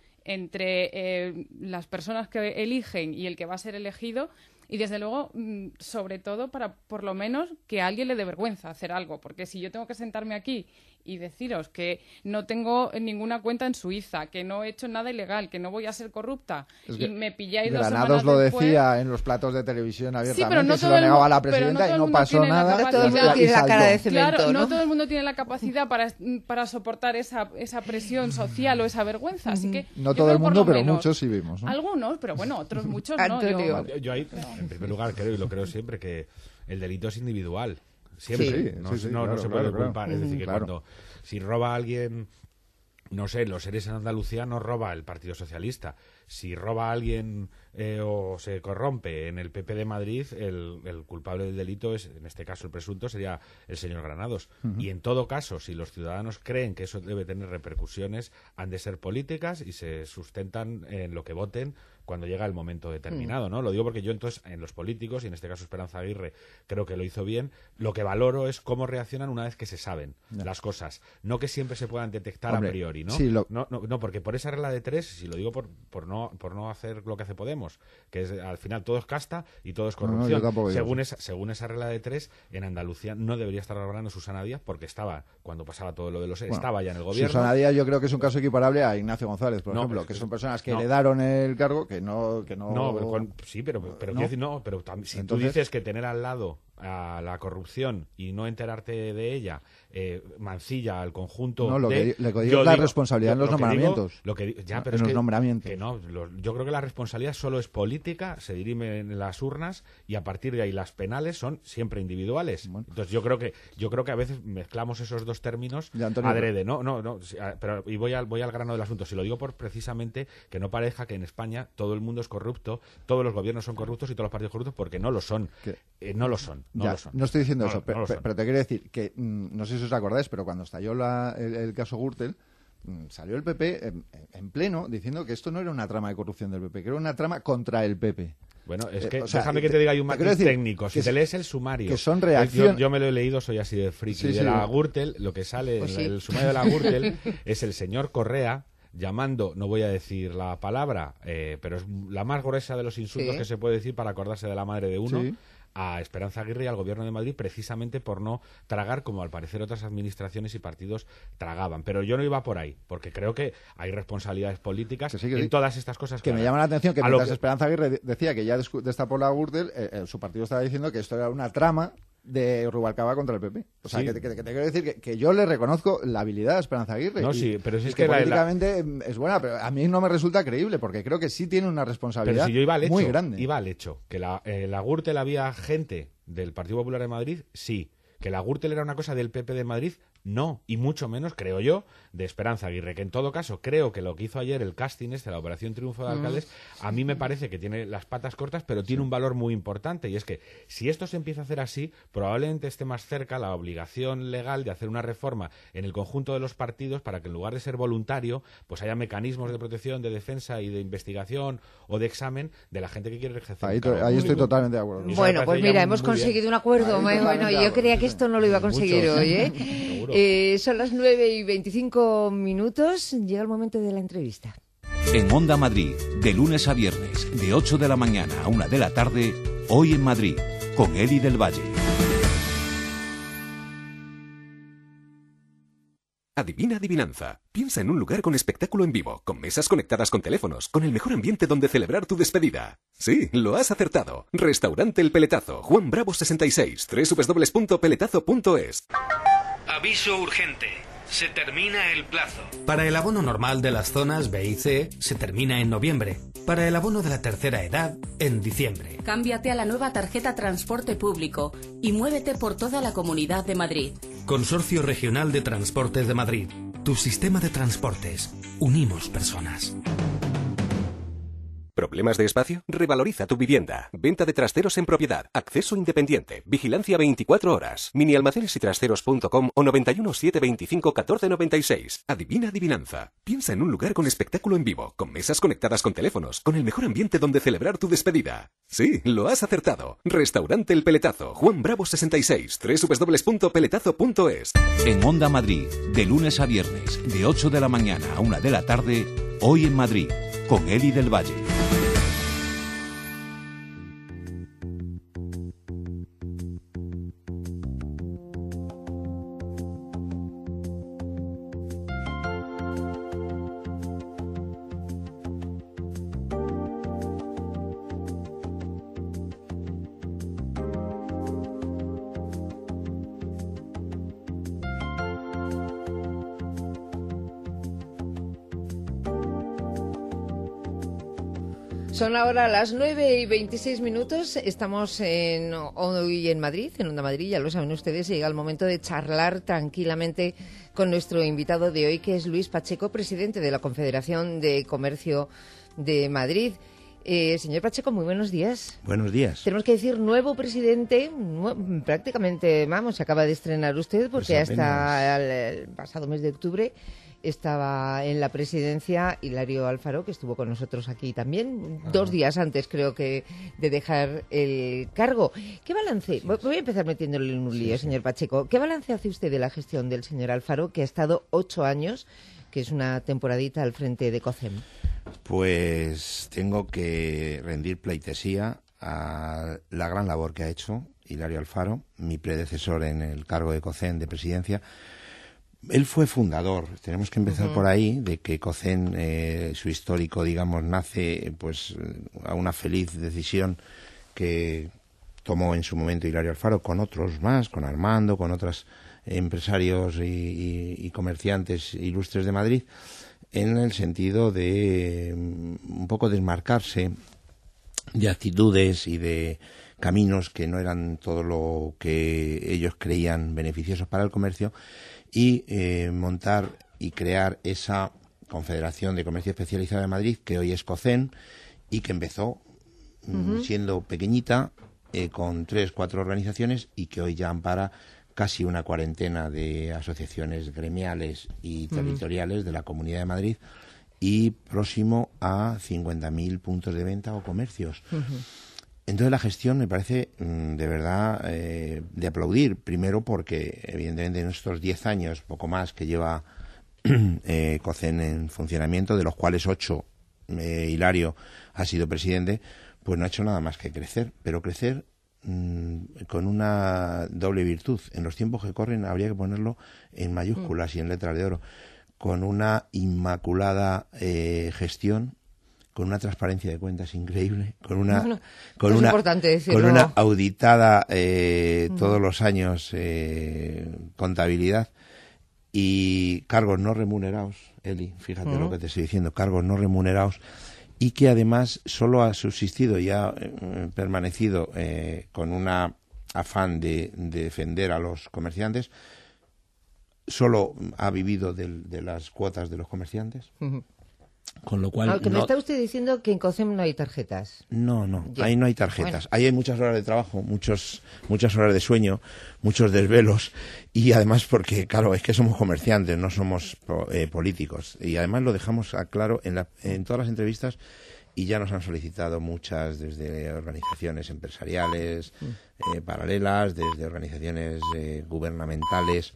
Speaker 3: entre las personas que eligen y el que va a ser elegido. Y desde luego, sobre todo, para por lo menos que a alguien le dé vergüenza hacer algo. Porque si yo tengo que sentarme aquí y deciros que no tengo ninguna cuenta en Suiza, que no he hecho nada ilegal, que no voy a ser corrupta, y me pilláis 2 semanas
Speaker 4: Granados lo
Speaker 3: después...
Speaker 4: decía en los platos de televisión abiertamente,
Speaker 3: sí, pero no
Speaker 4: se lo negaba a la presidenta y no pasó nada.
Speaker 1: No todo el mundo tiene la cara de cemento,
Speaker 3: Claro,
Speaker 1: ¿no?
Speaker 3: no todo el mundo tiene la capacidad para soportar esa presión social o esa vergüenza. Así que
Speaker 4: No
Speaker 3: yo
Speaker 4: todo
Speaker 3: creo
Speaker 4: el
Speaker 3: por
Speaker 4: mundo,
Speaker 3: lo
Speaker 4: pero
Speaker 3: menos,
Speaker 4: muchos sí vimos, ¿no?
Speaker 3: Algunos, pero bueno, otros muchos no.
Speaker 1: Antonio.
Speaker 2: Yo ahí, en primer lugar, creo, y lo creo siempre, que el delito es individual. Siempre.
Speaker 4: Sí,
Speaker 2: no,
Speaker 4: sí,
Speaker 2: no
Speaker 4: claro,
Speaker 2: se puede
Speaker 4: claro.
Speaker 2: culpar. Es decir, que
Speaker 4: Claro.
Speaker 2: si roba a alguien, no sé, los seres en Andalucía no roba el Partido Socialista. Si roba a alguien o se corrompe en el PP de Madrid, el culpable del delito es, en este caso el presunto, sería el señor Granados. Y en todo caso, si los ciudadanos creen que eso debe tener repercusiones, han de ser políticas y se sustentan en lo que voten cuando llega el momento determinado, ¿no? Lo digo porque yo entonces, en los políticos, y en este caso Esperanza Aguirre, creo que lo hizo bien, lo que valoro es cómo reaccionan una vez que se saben las cosas. No que siempre se puedan detectar, hombre, a priori, ¿no?
Speaker 4: Sí,
Speaker 2: No, porque por esa regla de 3, si lo digo por no hacer lo que hace Podemos, que es al final todo es casta y todo es corrupción. Según esa regla de 3, en Andalucía no debería estar gobernando Susana Díaz porque estaba, cuando pasaba todo lo de los... estaba ya en el gobierno.
Speaker 4: Susana Díaz yo creo que es un caso equiparable a Ignacio González, por ejemplo, que son personas que heredaron el cargo, que no...
Speaker 2: Sí, pero quiero decir, pero si entonces, tú dices que tener al lado a la corrupción y no enterarte de ella mancilla al conjunto
Speaker 4: que le digo la responsabilidad en los nombramientos.
Speaker 2: Pero
Speaker 4: en los nombramientos.
Speaker 2: Que no, yo creo que la responsabilidad solo es política, se dirime en las urnas y a partir de ahí las penales son siempre individuales. Bueno. Entonces yo creo que a veces mezclamos esos dos términos adrede, pero y voy al grano del asunto. Si lo digo por precisamente que no parezca que en España todo el mundo es corrupto, todos los gobiernos son corruptos y todos los partidos corruptos, porque no lo son. No lo son.
Speaker 4: No estoy diciendo eso, pero te quiero decir que no sé si os acordáis, pero cuando estalló el caso Gürtel, salió el PP en pleno diciendo que esto no era una trama de corrupción del PP, que era una trama contra el PP.
Speaker 2: Bueno, es que déjame que te diga, hay un matiz técnico. Si te lees el sumario,
Speaker 4: que son reacciones.
Speaker 2: Yo me lo he leído, soy así de friki. De la Gürtel, lo que sale en el sumario de la Gürtel es el señor Correa llamando, no voy a decir la palabra, pero es la más gruesa de los insultos que se puede decir para acordarse de la madre de uno. Sí. A Esperanza Aguirre y al Gobierno de Madrid precisamente por no tragar como al parecer otras administraciones y partidos tragaban. Pero yo no iba por ahí, porque creo que hay responsabilidades políticas en todas estas cosas.
Speaker 4: Que me llama la atención que mientras Esperanza Aguirre decía que ya destapó la Gürtel, su partido estaba diciendo que esto era una trama de Rubalcaba contra el PP. O sea, que te quiero decir que yo le reconozco la habilidad a Esperanza Aguirre.
Speaker 2: No, sí, pero si es que
Speaker 4: políticamente es buena, pero a mí no me resulta creíble, porque creo que sí tiene una responsabilidad muy grande.
Speaker 2: Iba al hecho, que la Gürtel había gente del Partido Popular de Madrid, sí. Que la Gürtel era una cosa del PP de Madrid, no, y mucho menos, creo yo, de Esperanza Aguirre, que en todo caso creo que lo que hizo ayer el casting la Operación Triunfo de Alcaldes, a mí me parece que tiene las patas cortas, pero tiene un valor muy importante, y es que si esto se empieza a hacer así, probablemente esté más cerca la obligación legal de hacer una reforma en el conjunto de los partidos para que en lugar de ser voluntario, pues haya mecanismos de protección, de defensa y de investigación o de examen de la gente que quiere ejercer.
Speaker 4: Ahí estoy totalmente de acuerdo.
Speaker 1: Bueno, pues mira, hemos conseguido un acuerdo. Bueno, yo creía que esto no lo iba a conseguir hoy, ¿eh? Son las 9:25. Llega el momento de la entrevista.
Speaker 5: En Onda Madrid, de lunes a viernes, de 8 de la mañana a 1 de la tarde, Hoy en Madrid, con Eli del Valle.
Speaker 6: Adivina adivinanza. Piensa en un lugar con espectáculo en vivo, con mesas conectadas con teléfonos, con el mejor ambiente donde celebrar tu despedida. Sí, lo has acertado. Restaurante El Peletazo, Juan Bravo 66, www.peletazo.es.
Speaker 7: Aviso urgente. Se termina el plazo.
Speaker 8: Para el abono normal de las zonas B y C se termina en noviembre. Para el abono de la tercera edad, en diciembre.
Speaker 9: Cámbiate a la nueva tarjeta Transporte Público y muévete por toda la Comunidad de Madrid.
Speaker 8: Consorcio Regional de Transportes de Madrid. Tu sistema de transportes. Unimos personas.
Speaker 6: ¿Problemas de espacio? Revaloriza tu vivienda. Venta de trasteros en propiedad. Acceso independiente. Vigilancia 24 horas. Minialmacenesytrasteros.com o 91 725 1496. Adivina adivinanza. Piensa en un lugar con espectáculo en vivo, con mesas conectadas con teléfonos, con el mejor ambiente donde celebrar tu despedida. Sí, lo has acertado. Restaurante El Peletazo, Juan Bravo 66, www.peletazo.es.
Speaker 5: En Onda Madrid, de lunes a viernes, de 8 de la mañana a 1 de la tarde, Hoy en Madrid, con Eli del Valle.
Speaker 1: Son ahora las 9:26. Estamos hoy en Madrid, en Onda Madrid, ya lo saben ustedes, llega el momento de charlar tranquilamente con nuestro invitado de hoy, que es Luis Pacheco, presidente de la Confederación de Comercio de Madrid. Señor Pacheco, muy buenos días.
Speaker 10: Buenos días.
Speaker 1: Tenemos que decir nuevo presidente, prácticamente, se acaba de estrenar usted, porque
Speaker 10: Pues
Speaker 1: hasta el pasado mes de octubre estaba en la presidencia Hilario Alfaro, que estuvo con nosotros aquí también, 2 días antes, creo que, de dejar el cargo. ¿Qué balance? Voy a empezar metiéndole en un lío, señor Pacheco. ¿Qué balance hace usted de la gestión del señor Alfaro, que ha estado 8 años, que es una temporadita al frente de COCEM?
Speaker 10: Pues tengo que rendir pleitesía a la gran labor que ha hecho Hilario Alfaro, mi predecesor en el cargo de COCEM de presidencia. Él fue fundador, tenemos que empezar por ahí, de que COCEM, su histórico, digamos, nace pues a una feliz decisión que tomó en su momento Hilario Alfaro con otros más, con Armando, con otros empresarios y comerciantes ilustres de Madrid, en el sentido de un poco desmarcarse de actitudes y de caminos que no eran todo lo que ellos creían beneficiosos para el comercio, y montar y crear esa Confederación de Comercio Especializado de Madrid, que hoy es COCEM, y que empezó siendo pequeñita, con 3-4 organizaciones, y que hoy ya ampara casi una cuarentena de asociaciones gremiales y territoriales de la Comunidad de Madrid, y próximo a 50.000 puntos de venta o comercios. Entonces la gestión me parece de verdad de aplaudir, primero porque evidentemente en estos 10 años, poco más, que lleva COCEM en funcionamiento, de los cuales 8 Hilario ha sido presidente, pues no ha hecho nada más que crecer, pero crecer con una doble virtud. En los tiempos que corren habría que ponerlo en mayúsculas y en letras de oro, con una inmaculada gestión, con una transparencia de cuentas increíble, con una auditada todos los años contabilidad, y cargos no remunerados, Eli, fíjate lo que te estoy diciendo, cargos no remunerados, y que además solo ha subsistido y ha permanecido con un afán de defender a los comerciantes solo ha vivido de las cuotas de los comerciantes. Con lo cual
Speaker 1: Aunque me está usted diciendo que en COCEM no hay tarjetas.
Speaker 10: No,
Speaker 1: Ya.
Speaker 10: ahí no hay tarjetas.
Speaker 1: Bueno.
Speaker 10: Ahí hay muchas horas de trabajo, muchas horas de sueño, muchos desvelos y además porque, claro, es que somos comerciantes, no somos políticos. Y además lo dejamos claro en todas las entrevistas y ya nos han solicitado muchas desde organizaciones empresariales paralelas, desde organizaciones gubernamentales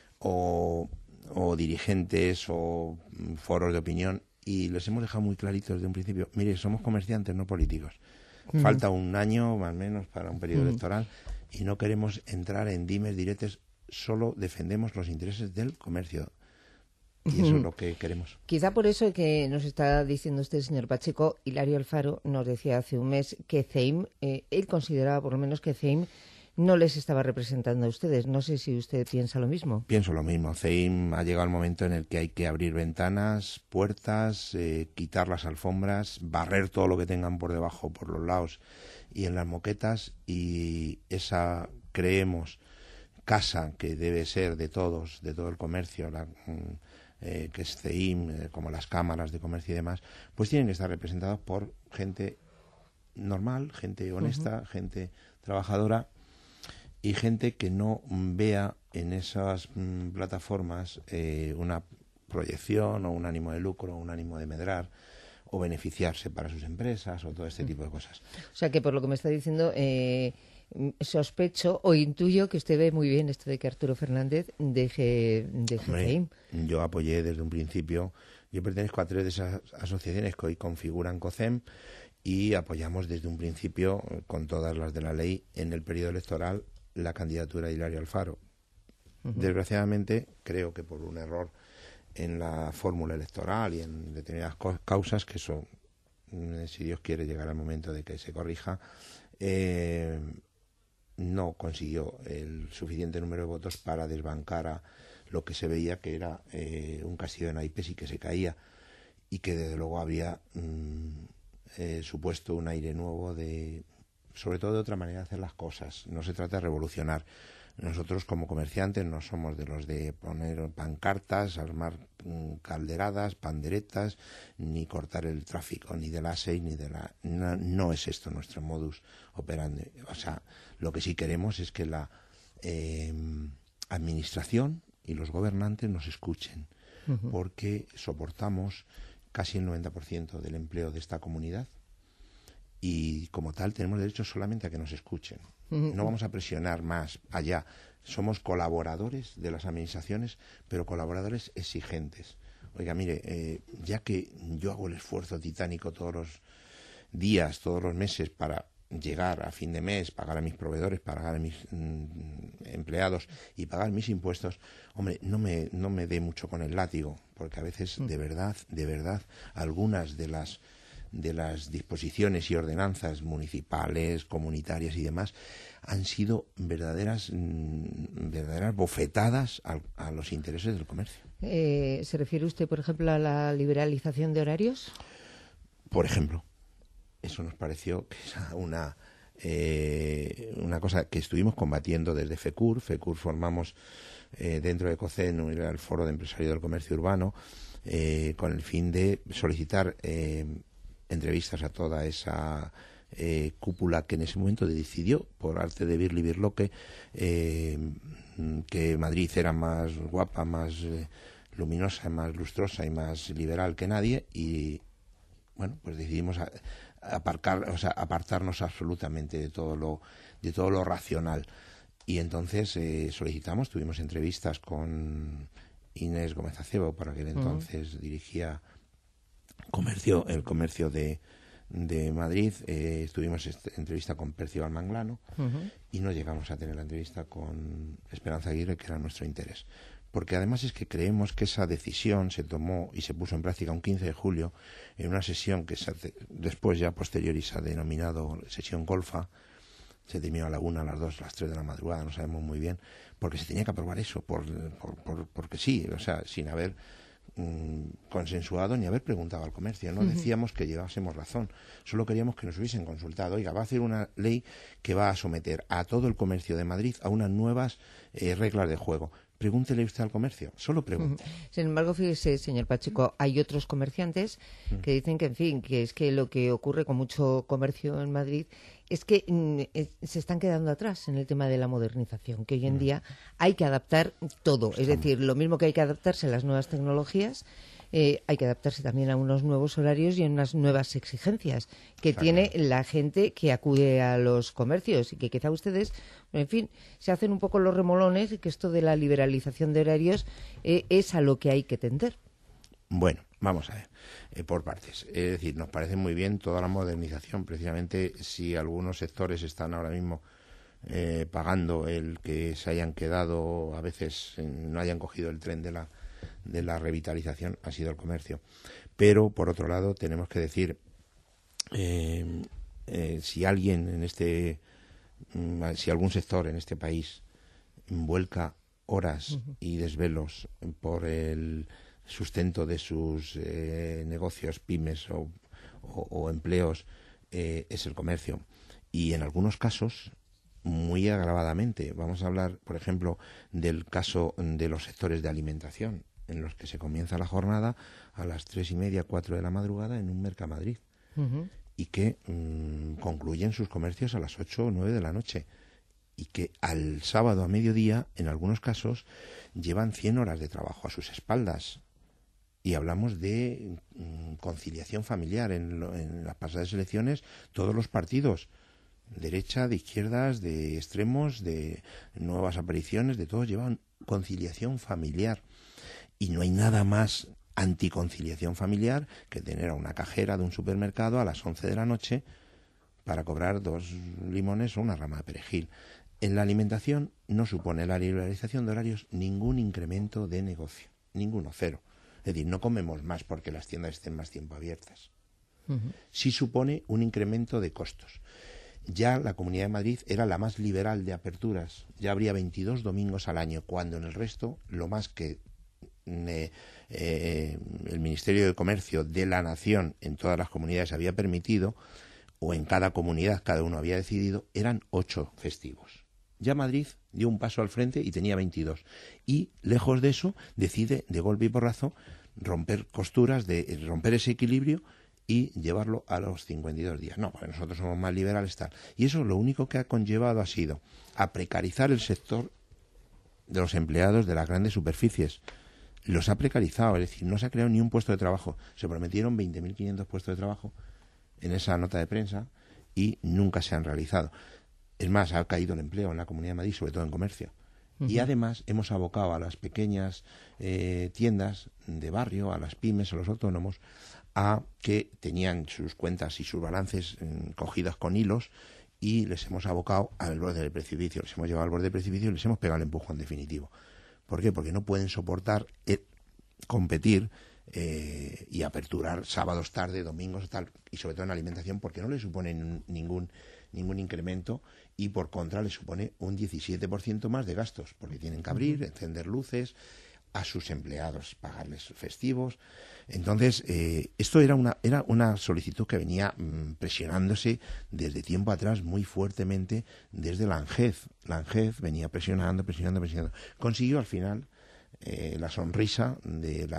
Speaker 10: o dirigentes o foros de opinión. Y les hemos dejado muy clarito desde un principio, mire, somos comerciantes, no políticos. Falta un año más o menos para un periodo electoral y no queremos entrar en dimes diretes, solo defendemos los intereses del comercio. Y eso es lo que queremos.
Speaker 1: Quizá por eso que nos está diciendo usted, señor Pacheco, Hilario Alfaro nos decía hace un mes que CEIM, él consideraba por lo menos que CEIM no les estaba representando a ustedes. No sé si usted piensa lo mismo.
Speaker 10: Pienso lo mismo. CEIM ha llegado el momento en el que hay que abrir ventanas, puertas, quitar las alfombras, barrer todo lo que tengan por debajo, por los lados y en las moquetas, y esa, creemos, casa que debe ser de todos, de todo el comercio, que es CEIM, como las cámaras de comercio y demás, pues tienen que estar representados por gente normal, gente honesta, gente trabajadora, y gente que no vea en esas plataformas una proyección o un ánimo de lucro, o un ánimo de medrar o beneficiarse para sus empresas o todo este tipo de cosas.
Speaker 1: O sea que por lo que me está diciendo, sospecho o intuyo que usted ve muy bien esto de que Arturo Fernández deje CEIM.
Speaker 10: Yo apoyé desde un principio, yo pertenezco a 3 de esas asociaciones que hoy configuran COCEM y apoyamos desde un principio, con todas las de la ley, en el periodo electoral, la candidatura de Hilario Alfaro. Desgraciadamente, creo que por un error en la fórmula electoral y en determinadas causas, que eso, si Dios quiere, llegará el momento de que se corrija, no consiguió el suficiente número de votos para desbancar a lo que se veía que era un castillo de naipes y que se caía, y que desde luego había supuesto un aire nuevo sobre todo de otra manera de hacer las cosas. No se trata de revolucionar. Nosotros como comerciantes no somos de los de poner pancartas, armar calderadas, panderetas, ni cortar el tráfico, ni de la 6, ni de la... No es esto nuestro modus operandi. O sea, lo que sí queremos es que la administración y los gobernantes nos escuchen, porque soportamos casi el 90% del empleo de esta comunidad, y como tal tenemos derecho solamente a que nos escuchen. No vamos a presionar más allá. Somos colaboradores de las administraciones, pero colaboradores exigentes. Oiga, mire, ya que yo hago el esfuerzo titánico todos los días, todos los meses para llegar a fin de mes, pagar a mis proveedores, pagar a mis empleados y pagar mis impuestos, hombre, no me dé mucho con el látigo, porque a veces de verdad, algunas de las disposiciones y ordenanzas municipales, comunitarias y demás han sido verdaderas bofetadas a los intereses del comercio.
Speaker 1: ¿Se refiere usted, por ejemplo, a la liberalización de horarios?
Speaker 10: Por ejemplo, eso nos pareció que era una cosa que estuvimos combatiendo desde FECUR. FECUR formamos dentro de COCEN el Foro de Empresarios del Comercio Urbano, con el fin de solicitar entrevistas a toda esa cúpula que en ese momento decidió, por arte de Birli Birloque, que Madrid era más guapa, más luminosa, más lustrosa y más liberal que nadie, y bueno, pues decidimos apartarnos absolutamente de todo lo racional. Y entonces solicitamos, tuvimos entrevistas con Inés Gómez Acebo, para aquel entonces dirigía el comercio de Madrid. Tuvimos entrevista con Percival Manglano y no llegamos a tener la entrevista con Esperanza Aguirre, que era nuestro interés, porque además es que creemos que esa decisión se tomó y se puso en práctica un 15 de julio en una sesión que después ya posteriori se ha denominado sesión golfa. Se terminó a la 1, a las 2, a las 3 de la madrugada, no sabemos muy bien, porque se tenía que aprobar eso, porque sí, o sea, sin haber consensuado ni haber preguntado al comercio. No decíamos que llevásemos razón, solo queríamos que nos hubiesen consultado. Oiga, va a hacer una ley que va a someter a todo el comercio de Madrid a unas nuevas reglas de juego. pregúntele usted al comercio, solo pregunte.
Speaker 1: Sin embargo, fíjese, señor Pacheco, hay otros comerciantes que dicen que, en fin, que es que lo que ocurre con mucho comercio en Madrid es que se están quedando atrás en el tema de la modernización, que hoy en día hay que adaptar todo. Es decir, lo mismo que hay que adaptarse a las nuevas tecnologías, hay que adaptarse también a unos nuevos horarios y a unas nuevas exigencias que tiene la gente que acude a los comercios y que quizá ustedes, en fin, se hacen un poco los remolones y que esto de la liberalización de horarios es a lo que hay que tender.
Speaker 10: Bueno, vamos a ver, por partes. Es decir, nos parece muy bien toda la modernización. Precisamente si algunos sectores están ahora mismo pagando el que se hayan quedado, a veces no hayan cogido el tren de la revitalización, ha sido el comercio. Pero, por otro lado, tenemos que decir, si alguien si algún sector en este país vuelca horas y desvelos por el sustento de sus negocios, pymes o empleos, es el comercio. Y en algunos casos, muy agravadamente. Vamos a hablar, por ejemplo, del caso de los sectores de alimentación, en los que se comienza la jornada a las 3:30, 4 de la madrugada en un Mercamadrid, y que concluyen sus comercios a las 8 o 9 de la noche, y que al sábado a mediodía, en algunos casos, llevan 100 horas de trabajo a sus espaldas. Y hablamos de conciliación familiar. En las pasadas elecciones, todos los partidos, derecha, de izquierdas, de extremos, de nuevas apariciones, de todos llevan conciliación familiar. Y no hay nada más anticonciliación familiar que tener a una cajera de un supermercado a las 11 de la noche para cobrar 2 limones o una rama de perejil. En la alimentación no supone la liberalización de horarios ningún incremento de negocio, ninguno, cero. Es decir, no comemos más porque las tiendas estén más tiempo abiertas. Sí supone un incremento de costos. Ya la Comunidad de Madrid era la más liberal de aperturas. Ya habría 22 domingos al año, cuando en el resto, lo más que el Ministerio de Comercio de la Nación en todas las comunidades había permitido, o en cada comunidad cada uno había decidido, eran 8 festivos. Ya Madrid dio un paso al frente y tenía 22. Y, lejos de eso, decide de golpe y porrazo romper costuras, romper ese equilibrio y llevarlo a los 52 días. No, porque nosotros somos más liberales, tal. Y eso lo único que ha conllevado ha sido a precarizar el sector de los empleados de las grandes superficies. Los ha precarizado, es decir, no se ha creado ni un puesto de trabajo. Se prometieron 20.500 puestos de trabajo en esa nota de prensa y nunca se han realizado. Es más, ha caído el empleo en la Comunidad de Madrid, sobre todo en comercio. Y además hemos abocado a las pequeñas tiendas de barrio, a las pymes, a los autónomos, a que tenían sus cuentas y sus balances cogidas con hilos, y les hemos abocado al borde del precipicio. Les hemos llevado al borde del precipicio y les hemos pegado el empujón definitivo. ¿Por qué? Porque no pueden soportar competir y aperturar sábados tarde, domingos tal, y sobre todo en alimentación, porque no le suponen ningún incremento, y por contra le supone un 17% más de gastos, porque tienen que abrir, encender luces, a sus empleados pagarles festivos. Entonces, esto era una solicitud que venía presionándose desde tiempo atrás muy fuertemente desde la ANGEF. La ANGEF venía presionando. Consiguió al final la sonrisa del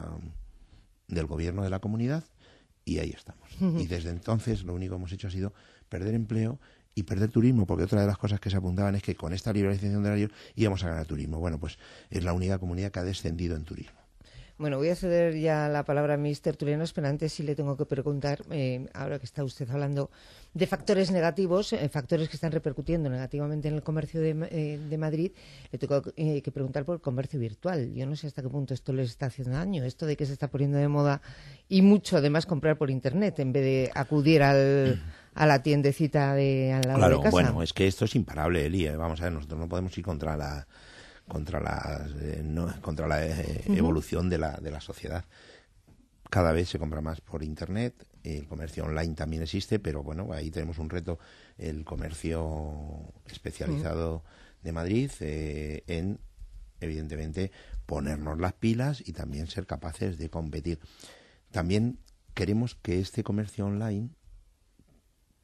Speaker 10: gobierno de la comunidad, y ahí estamos. Y desde entonces lo único que hemos hecho ha sido perder empleo y perder turismo, porque otra de las cosas que se apuntaban es que con esta liberalización de horarios íbamos a ganar turismo. Bueno, pues es la única comunidad que ha descendido en turismo.
Speaker 1: Bueno, voy a ceder ya la palabra a mis tertulianos, pero antes sí le tengo que preguntar, ahora que está usted hablando de factores negativos, factores que están repercutiendo negativamente en el comercio de Madrid, le tengo que preguntar por el comercio virtual. Yo no sé hasta qué punto esto les está haciendo daño, esto de que se está poniendo de moda, y mucho además comprar por Internet en vez de acudir a la tiendecita de al lado de casa.
Speaker 10: Bueno, es que esto es imparable, Eli. Vamos a ver, nosotros no podemos ir contra la evolución de la sociedad. Cada vez se compra más por Internet, el comercio online también existe, pero bueno, ahí tenemos un reto, el comercio especializado de Madrid, en, evidentemente, ponernos las pilas y también ser capaces de competir. También queremos que este comercio online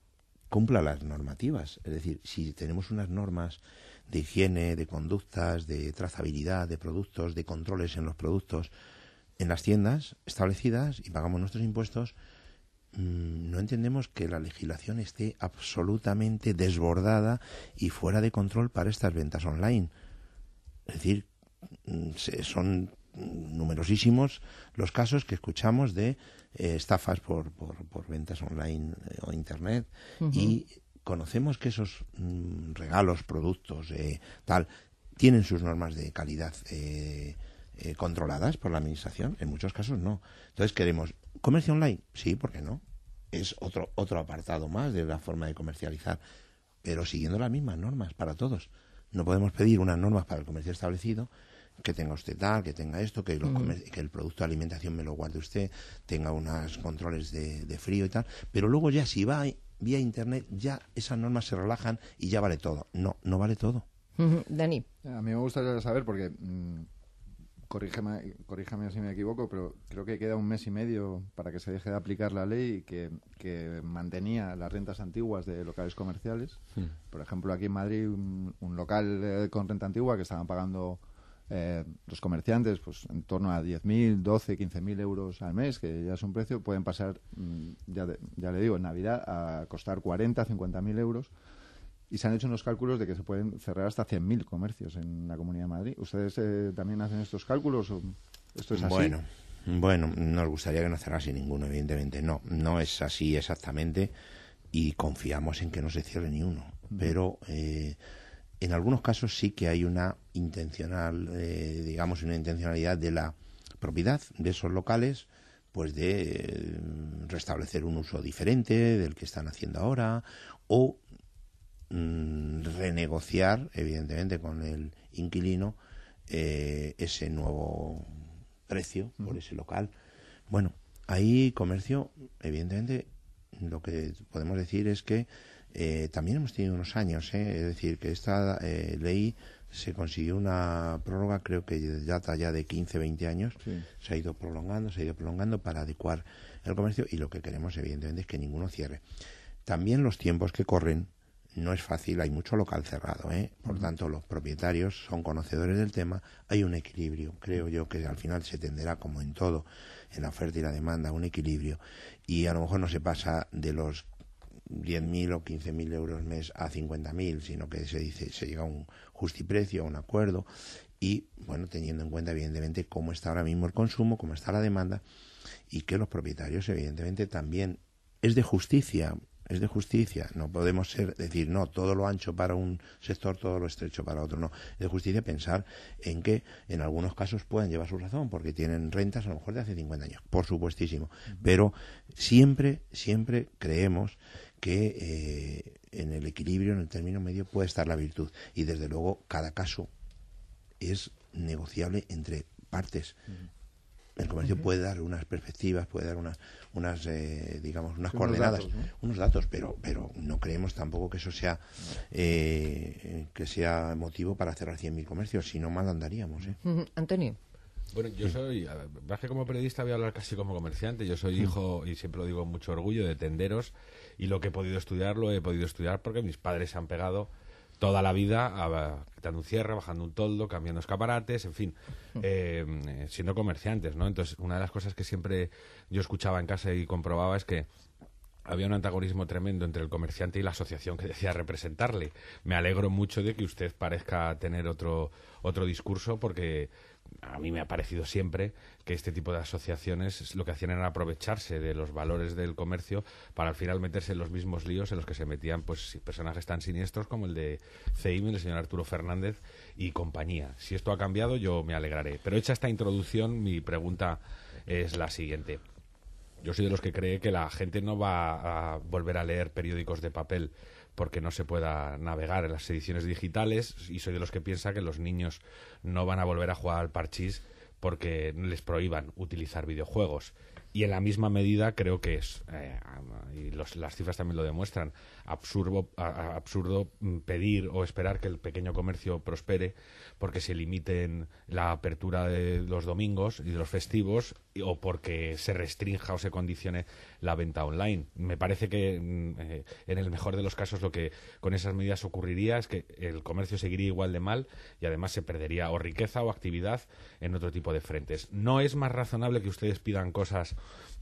Speaker 10: cumpla las normativas. Es decir, si tenemos unas normas de higiene, de conductas, de trazabilidad de productos, de controles en los productos, en las tiendas establecidas y pagamos nuestros impuestos, no entendemos que la legislación esté absolutamente desbordada y fuera de control para estas ventas online. Es decir, son numerosísimos los casos que escuchamos de estafas por ventas online o internet, y conocemos que esos regalos, productos, tal, tienen sus normas de calidad controladas por la administración. En muchos casos no. Entonces queremos comercio online, sí, ¿por qué no? Es otro apartado más de la forma de comercializar, pero siguiendo las mismas normas para todos. No podemos pedir unas normas para el comercio establecido, que tenga usted tal, que tenga esto, que el producto de alimentación me lo guarde usted, tenga unos controles de frío y tal, pero luego ya si va vía internet, ya esas normas se relajan y ya vale todo. No vale todo.
Speaker 1: Dani.
Speaker 4: A mí me gustaría saber, porque corríjame si me equivoco, pero creo que queda 1 mes y medio para que se deje de aplicar la ley que mantenía las rentas antiguas de locales comerciales. Por ejemplo, aquí en Madrid, un local con renta antigua que estaban pagando los comerciantes pues en torno a 10.000, 12, 15.000 euros al mes, que ya es un precio, pueden pasar, ya le digo, en Navidad a costar 40, 50.000 euros. Y se han hecho unos cálculos de que se pueden cerrar hasta 100.000 comercios en la Comunidad de Madrid. ¿Ustedes también hacen estos cálculos o esto es así?
Speaker 10: Bueno, nos gustaría que no cerrase ninguno, evidentemente. No es así exactamente, y confiamos en que no se cierre ni uno. Pero en algunos casos sí que hay una una intencionalidad de la propiedad de esos locales, pues de restablecer un uso diferente del que están haciendo ahora, o renegociar, evidentemente, con el inquilino ese nuevo precio por ese local. Bueno, ahí comercio, evidentemente, lo que podemos decir es que también hemos tenido unos años, es decir, que esta ley se consiguió una prórroga, creo que data ya de 15, 20 años, se ha ido prolongando para adecuar el comercio, y lo que queremos, evidentemente, es que ninguno cierre. También los tiempos que corren, no es fácil, hay mucho local cerrado, por tanto los propietarios son conocedores del tema, hay un equilibrio, creo yo que al final se tenderá, como en todo, en la oferta y la demanda, un equilibrio, y a lo mejor no se pasa de los 10.000 o 15.000 euros mes a 50.000, sino que se llega a un justiprecio, a un acuerdo, y bueno, teniendo en cuenta evidentemente cómo está ahora mismo el consumo, cómo está la demanda, y que los propietarios evidentemente también es de justicia, no podemos decir no, todo lo ancho para un sector, todo lo estrecho para otro, no, es de justicia pensar en que en algunos casos pueden llevar su razón, porque tienen rentas a lo mejor de hace 50 años, por supuestísimo, pero siempre creemos que en el equilibrio, en el término medio, puede estar la virtud, y desde luego cada caso es negociable entre partes. El comercio puede dar unas perspectivas, puede dar unas coordenadas, unos datos, pero no creemos tampoco que eso sea que sea motivo para cerrar 100.000 comercios, si no mal andaríamos.
Speaker 1: Antonio.
Speaker 2: Bueno, yo soy, más que como periodista voy a hablar casi como comerciante. Yo soy hijo, y siempre lo digo con mucho orgullo, de tenderos, y lo que he podido estudiar lo he podido estudiar porque mis padres se han pegado toda la vida quitando un cierre, bajando un toldo, cambiando escaparates, en fin, siendo comerciantes, ¿no? Entonces, una de las cosas que siempre yo escuchaba en casa y comprobaba es que había un antagonismo tremendo entre el comerciante y la asociación que decía representarle. Me alegro mucho de que usted parezca tener otro discurso, porque a mí me ha parecido siempre que este tipo de asociaciones lo que hacían era aprovecharse de los valores del comercio para al final meterse en los mismos líos en los que se metían pues personajes tan siniestros como el de CEIM, el señor Arturo Fernández y compañía. Si esto ha cambiado, yo me alegraré. Pero hecha esta introducción, mi pregunta es la siguiente. Yo soy de los que cree que la gente no va a volver a leer periódicos de papel porque no se pueda navegar en las ediciones digitales, y soy de los que piensa que los niños no van a volver a jugar al parchís porque les prohíban utilizar videojuegos. Y en la misma medida creo que es, y las cifras también lo demuestran, absurdo pedir o esperar que el pequeño comercio prospere porque se limiten la apertura de los domingos y de los festivos o porque se restrinja o se condicione la venta online. Me parece que en el mejor de los casos lo que con esas medidas ocurriría es que el comercio seguiría igual de mal y además se perdería o riqueza o actividad en otro tipo de frentes. ¿No es más razonable que ustedes pidan cosas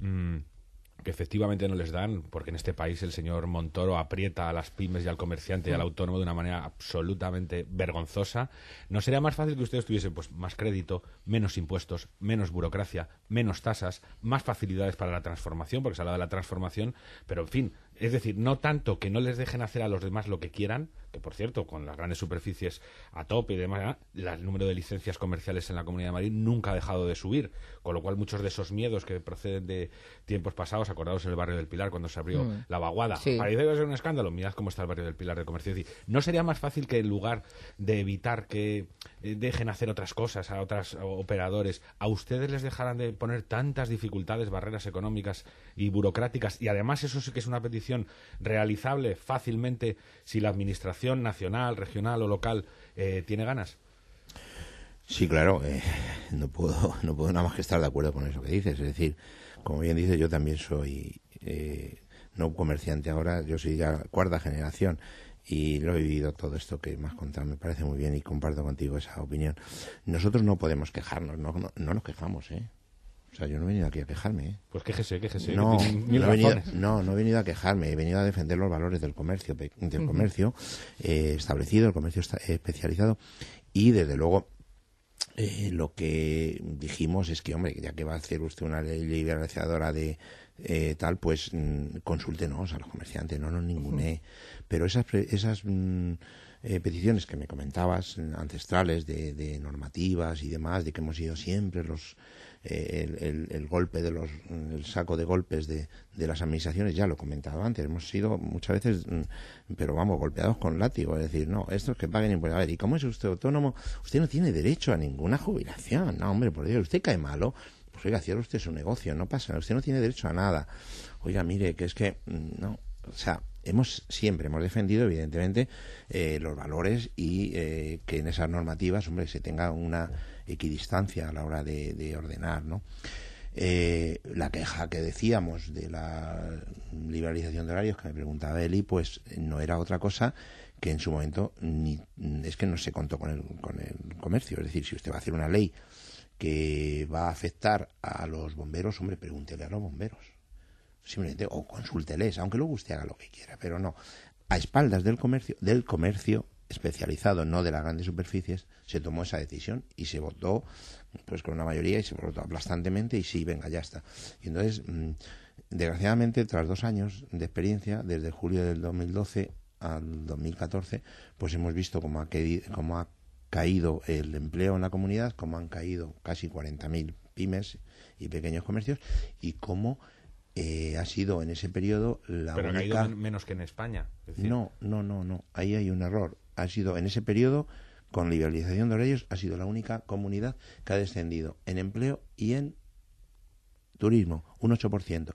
Speaker 2: que efectivamente no les dan, porque en este país el señor Montoro aprieta a las pymes y al comerciante y al autónomo de una manera absolutamente vergonzosa? ¿No sería más fácil que ustedes tuviesen pues más crédito, menos impuestos, menos burocracia, menos tasas, más facilidades para la transformación, porque se habla de la transformación, pero en fin, es decir, no tanto que no les dejen hacer a los demás lo que quieran, que por cierto, con las grandes superficies a tope y demás, el número de licencias comerciales en la Comunidad de Madrid nunca ha dejado de subir, con lo cual muchos de esos miedos que proceden de tiempos pasados, acordados en el barrio del Pilar cuando se abrió la vaguada, parece que va a ser un escándalo, mirad cómo está el barrio del Pilar de comercio. Es decir, ¿no sería más fácil que en lugar de evitar que dejen hacer otras cosas a otros operadores, a ustedes les dejaran de poner tantas dificultades, barreras económicas y burocráticas? Y además eso sí que es una petición realizable fácilmente si la administración nacional, regional o local tiene ganas.
Speaker 10: Sí, claro, no puedo nada más que estar de acuerdo con eso que dices. Es decir, como bien dices, yo también soy no comerciante ahora, yo soy ya cuarta generación y lo he vivido todo esto que me has contado, me parece muy bien y comparto contigo esa opinión. Nosotros no podemos quejarnos, no nos quejamos, O sea, yo no he venido aquí a quejarme,
Speaker 2: Pues quéjese.
Speaker 10: No he venido a quejarme, he venido a defender los valores del comercio, establecido, el comercio especializado, y desde luego lo que dijimos es que, hombre, ya que va a hacer usted una ley liberalizadora de tal, pues consúltenos a los comerciantes, no nos ningunee. Pero esas peticiones que me comentabas, ancestrales, de normativas y demás, de que hemos sido siempre el golpe el saco de golpes de las administraciones, ya lo he comentado antes, hemos sido muchas veces, pero vamos, golpeados con látigo, es decir, no, estos que paguen impuestos. A ver, ¿y cómo es usted autónomo? Usted no tiene derecho a ninguna jubilación, no, hombre, por Dios, usted cae malo, pues oiga, cierre usted su negocio, no pasa nada, usted no tiene derecho a nada. Oiga, mire, que es que, no, o sea, siempre hemos defendido, evidentemente, los valores y que en esas normativas, hombre, se tenga una equidistancia a la hora de ordenar, ¿no? La queja que decíamos de la liberalización de horarios, que me preguntaba Eli, pues no era otra cosa que en su momento es que no se contó con el comercio. Es decir, si usted va a hacer una ley que va a afectar a los bomberos, hombre, pregúntele a los bomberos. Simplemente, o consúlteles, aunque luego usted haga lo que quiera, pero no. A espaldas del comercio especializado, no de las grandes superficies, se tomó esa decisión y se votó pues con una mayoría y se votó aplastantemente y sí, venga, ya está. Y entonces, desgraciadamente, tras 2 años de experiencia, desde julio del 2012 al 2014, pues hemos visto cómo ha caído el empleo en la comunidad, cómo han caído casi 40.000 pymes y pequeños comercios y cómo ha sido en ese periodo la
Speaker 2: Pero
Speaker 10: única...
Speaker 2: ha caído menos que en España. Es decir...
Speaker 10: No. Ahí hay un error. Ha sido en ese periodo, con liberalización de horarios, ha sido la única comunidad que ha descendido en empleo y en turismo, un 8%.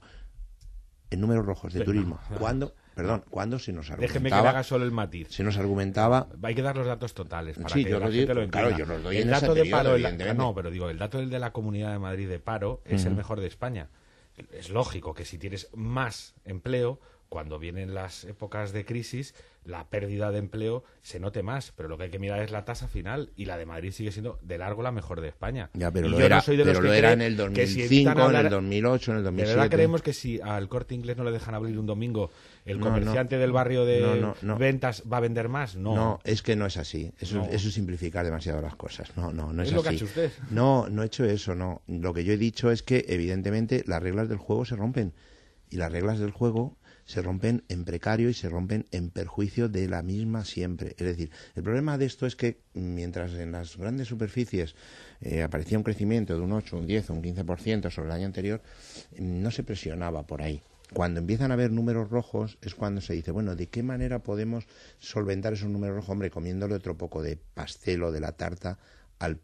Speaker 10: En números rojos de turismo. ¿Cuándo se nos argumentaba?
Speaker 2: Déjeme que le haga solo el matiz.
Speaker 10: Se nos argumentaba...
Speaker 2: Hay que dar los datos totales para
Speaker 10: sí,
Speaker 2: que
Speaker 10: yo
Speaker 2: la gente lo entienda.
Speaker 10: Claro, yo los doy
Speaker 2: el
Speaker 10: en
Speaker 2: dato
Speaker 10: ese
Speaker 2: de
Speaker 10: periodo,
Speaker 2: paro,
Speaker 10: evidentemente.
Speaker 2: No, pero digo, el dato de la Comunidad de Madrid de paro es el mejor de España. Es lógico que si tienes más empleo, cuando vienen las épocas de crisis, la pérdida de empleo se note más, pero lo que hay que mirar es la tasa final y la de Madrid sigue siendo de largo la mejor de España.
Speaker 10: Ya, pero
Speaker 2: y
Speaker 10: lo
Speaker 2: yo
Speaker 10: era,
Speaker 2: no soy de los
Speaker 10: pero
Speaker 2: que
Speaker 10: lo era
Speaker 2: creen
Speaker 10: en el
Speaker 2: que si
Speaker 10: 2005,
Speaker 2: hablar,
Speaker 10: en el 2008, en el 2007.
Speaker 2: ¿De verdad creemos que si al Corte Inglés no le dejan abrir un domingo, el comerciante del barrio de ventas va a vender más? No,
Speaker 10: es que no es así. Eso es simplificar demasiado las cosas. No es así.
Speaker 2: ¿Es lo que ha hecho usted?
Speaker 10: No he hecho eso, no. Lo que yo he dicho es que, evidentemente, las reglas del juego se rompen. Y las reglas del juego se rompen en precario y se rompen en perjuicio de la misma siempre. Es decir, el problema de esto es que mientras en las grandes superficies aparecía un crecimiento de un 8, un 10 o un 15% sobre el año anterior, no se presionaba por ahí. Cuando empiezan a haber números rojos es cuando se dice, bueno, ¿de qué manera podemos solventar esos números rojos? Hombre, comiéndole otro poco de pastel o de la tarta al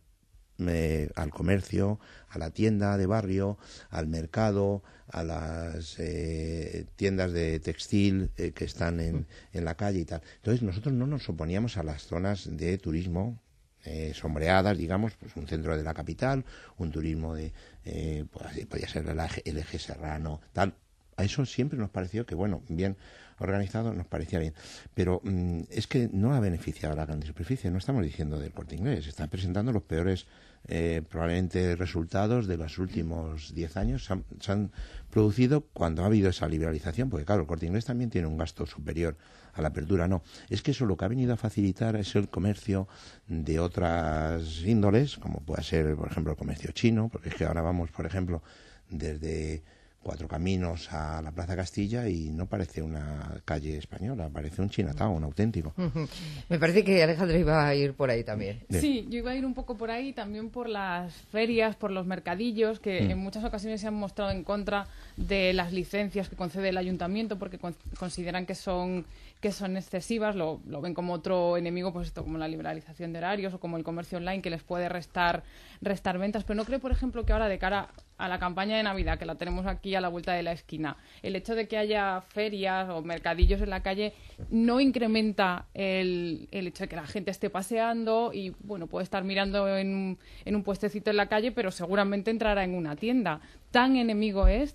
Speaker 10: comercio, a la tienda de barrio, al mercado, a las tiendas de textil que están en la calle y tal. Entonces nosotros no nos oponíamos a las zonas de turismo sombreadas, digamos, pues un centro de la capital, un turismo de, pues, podría ser el eje serrano, tal. A eso siempre nos pareció que, bueno, bien organizado, nos parecía bien. Pero es que no ha beneficiado a la gran superficie. No estamos diciendo del Corte Inglés. Están presentando los peores, probablemente, resultados de los últimos 10 años. Se han producido cuando ha habido esa liberalización, porque, claro, el Corte Inglés también tiene un gasto superior a la apertura. No, es que eso lo que ha venido a facilitar es el comercio de otras índoles, como puede ser, por ejemplo, el comercio chino, porque es que ahora vamos, por ejemplo, desde Cuatro Caminos a la Plaza Castilla y no parece una calle española, parece un Chinatown, un auténtico.
Speaker 1: Me parece que Alejandra iba a ir por ahí también.
Speaker 3: Sí, yo iba a ir un poco por ahí, también por las ferias, por los mercadillos, que en muchas ocasiones se han mostrado en contra de las licencias que concede el ayuntamiento porque consideran que son excesivas, lo ven como otro enemigo, pues esto como la liberalización de horarios o como el comercio online que les puede restar ventas. Pero no creo, por ejemplo, que ahora de cara a la campaña de Navidad, que la tenemos aquí a la vuelta de la esquina, el hecho de que haya ferias o mercadillos en la calle no incrementa el hecho de que la gente esté paseando y, bueno, puede estar mirando en un puestecito en la calle, pero seguramente entrará en una tienda. ¿Tan enemigo es?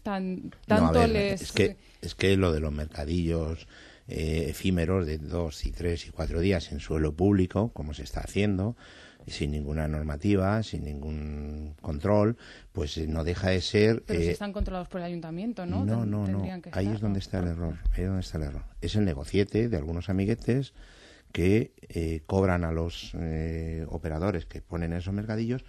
Speaker 10: Es que lo de los mercadillos efímeros de 2 y 3 y 4 días en suelo público, como se está haciendo, sin ninguna normativa, sin ningún control, pues no deja de ser...
Speaker 3: Pero si están controlados por el ayuntamiento, ¿no?
Speaker 10: No. Ahí es donde está el error. Es el negociete de algunos amiguetes que cobran a los operadores que ponen esos mercadillos,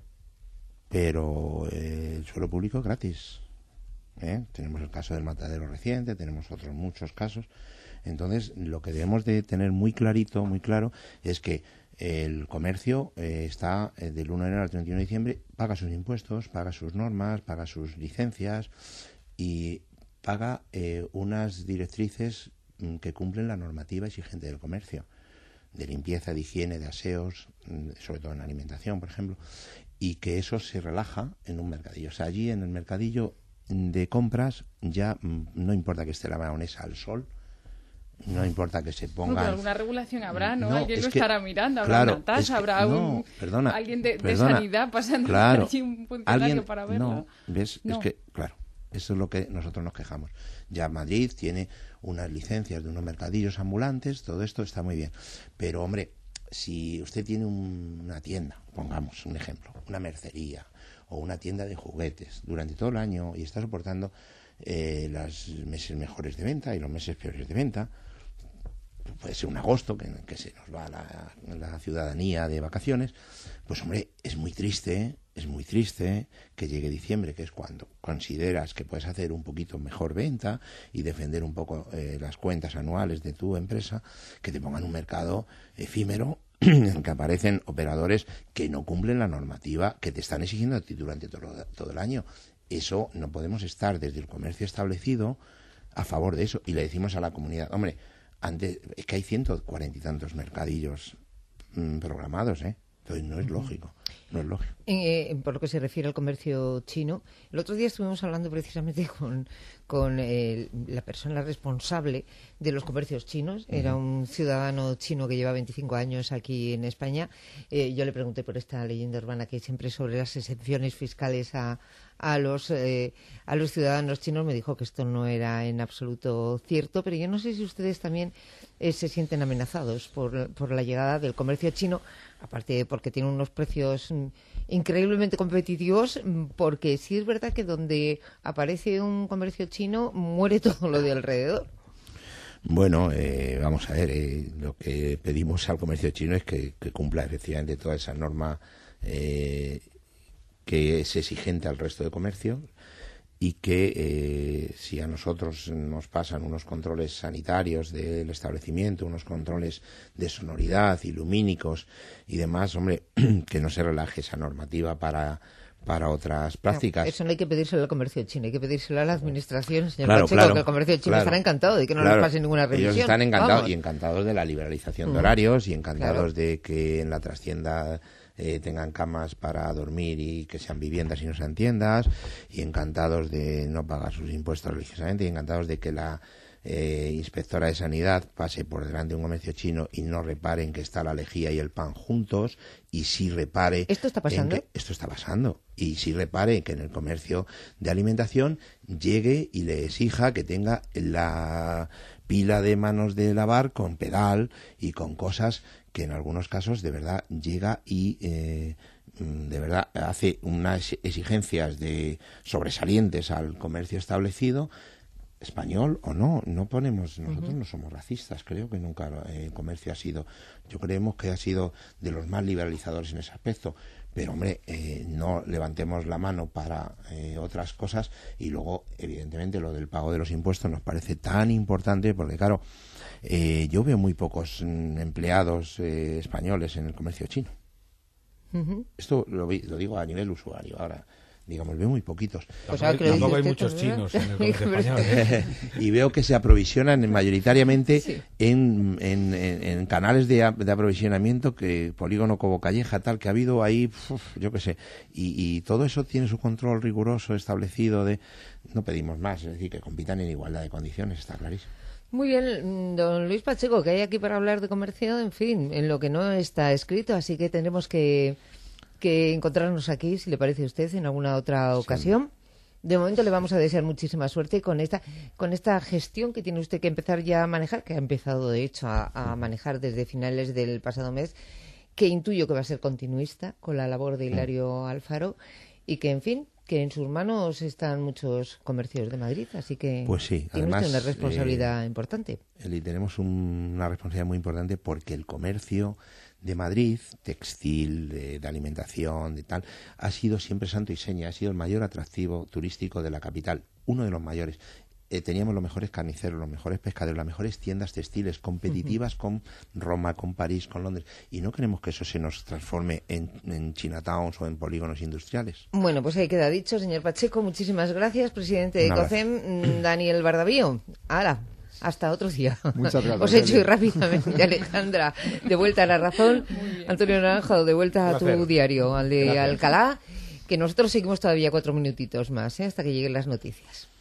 Speaker 10: pero el suelo público es gratis. Tenemos el caso del Matadero reciente, tenemos otros muchos casos. Entonces, lo que debemos de tener muy claro, es que el comercio está del 1 de enero al 31 de diciembre, paga sus impuestos, paga sus normas, paga sus licencias y paga unas directrices que cumplen la normativa exigente del comercio, de limpieza, de higiene, de aseos, sobre todo en alimentación, por ejemplo, y que eso se relaja en un mercadillo. O sea, allí en el mercadillo de compras ya no importa que esté la mayonesa al sol, no importa que se pongan...
Speaker 3: Pero alguna regulación habrá, ¿no? Alguien lo estará mirando, habrá una tasa, habrá alguien de sanidad pasando por allí, un funcionario para verlo.
Speaker 10: No, ¿ves? No. Es que, claro, eso es lo que nosotros nos quejamos. Ya Madrid tiene unas licencias de unos mercadillos ambulantes, todo esto está muy bien. Pero, hombre, si usted tiene una tienda, pongamos un ejemplo, una mercería o una tienda de juguetes durante todo el año y está soportando los meses mejores de venta y los meses peores de venta, puede ser un agosto que se nos va la ciudadanía de vacaciones, pues hombre, es muy triste que llegue diciembre, que es cuando consideras que puedes hacer un poquito mejor venta y defender un poco las cuentas anuales de tu empresa, que te pongan un mercado efímero en que aparecen operadores que no cumplen la normativa que te están exigiendo a ti durante todo el año. Eso no podemos estar desde el comercio establecido a favor de eso. Y le decimos a la comunidad, hombre, antes es que hay 140 y tantos mercadillos programados, entonces no es lógico.
Speaker 1: Por lo que se refiere al comercio chino, el otro día estuvimos hablando precisamente con la persona responsable de los comercios chinos. Era un ciudadano chino que lleva 25 años aquí en España. Yo le pregunté por esta leyenda urbana que hay siempre sobre las exenciones fiscales a los ciudadanos chinos. Me dijo que esto no era en absoluto cierto, pero yo no sé si ustedes también se sienten amenazados por la llegada del comercio chino, aparte porque tiene unos precios increíblemente competitivos, porque sí es verdad que donde aparece un comercio chino muere todo lo de alrededor.
Speaker 10: Bueno, vamos a ver, lo que pedimos al comercio chino es que cumpla efectivamente toda esa norma que es exigente al resto de comercio y que si a nosotros nos pasan unos controles sanitarios del establecimiento, unos controles de sonoridad y lumínicos y demás, hombre, que no se relaje esa normativa para otras prácticas.
Speaker 1: No, eso no hay que pedírselo al comercio chino, hay que pedírselo a la administración, señor Pacheco, que el comercio chino estará encantado de que no les pase ninguna revisión.
Speaker 10: Ellos están encantados, y encantados de la liberalización de horarios, y encantados de que en la trastienda tengan camas para dormir y que sean viviendas y no sean tiendas, y encantados de no pagar sus impuestos religiosamente, y encantados de que inspectora de sanidad pase por delante de un comercio chino y no reparen que está la lejía y el pan juntos, y sí repare...
Speaker 1: ¿Esto está pasando?
Speaker 10: Esto está pasando. Y sí repare que en el comercio de alimentación llegue y le exija que tenga la pila de manos de lavar con pedal y con cosas que en algunos casos de verdad llega y... de verdad hace unas exigencias sobresalientes al comercio establecido, español o no. Nosotros no somos racistas, creo que nunca el comercio ha sido, creemos que ha sido de los más liberalizadores en ese aspecto, pero hombre, no levantemos la mano para otras cosas. Y luego, evidentemente, lo del pago de los impuestos nos parece tan importante, porque claro, yo veo muy pocos empleados españoles en el comercio chino. Esto lo digo a nivel usuario. Ahora, digamos, veo muy poquitos.
Speaker 2: Tampoco hay muchos chinos en el comercio español.
Speaker 10: Y veo que se aprovisionan mayoritariamente en canales de aprovisionamiento, que Polígono Cobo Calleja, tal, que ha habido ahí, yo qué sé. Y todo eso tiene su control riguroso establecido no pedimos más, es decir, que compitan en igualdad de condiciones, está clarísimo.
Speaker 1: Muy bien, don Luis Pacheco, que hay aquí para hablar de comercio, en fin, en lo que no está escrito, así que tendremos que encontrarnos aquí, si le parece a usted, en alguna otra ocasión. De momento le vamos a desear muchísima suerte con esta gestión que tiene usted que empezar ya a manejar, que ha empezado de hecho a manejar desde finales del pasado mes, que intuyo que va a ser continuista con la labor de Hilario Alfaro, y que, en fin, que en sus manos están muchos comercios de Madrid, así que
Speaker 10: pues sí,
Speaker 1: tiene
Speaker 10: además,
Speaker 1: usted una responsabilidad importante.
Speaker 10: Eli, tenemos una responsabilidad muy importante, porque el comercio de Madrid, textil, de alimentación, de tal, ha sido siempre santo y seña, ha sido el mayor atractivo turístico de la capital, uno de los mayores. Teníamos los mejores carniceros, los mejores pescaderos, las mejores tiendas textiles, competitivas con Roma, con París, con Londres. Y no queremos que eso se nos transforme en Chinatowns o en polígonos industriales.
Speaker 1: Bueno, pues ahí queda dicho, señor Pacheco. Muchísimas gracias, presidente de COCEM, Daniel Bardavío. ¡Hala! Hasta otro día.
Speaker 4: Muchas gracias.
Speaker 1: Os he hecho ir rápidamente, Alejandra, de vuelta a La Razón. Antonio Naranjo, de vuelta a tu diario, al de Alcalá, que nosotros seguimos todavía 4 minutitos más, hasta que lleguen las noticias.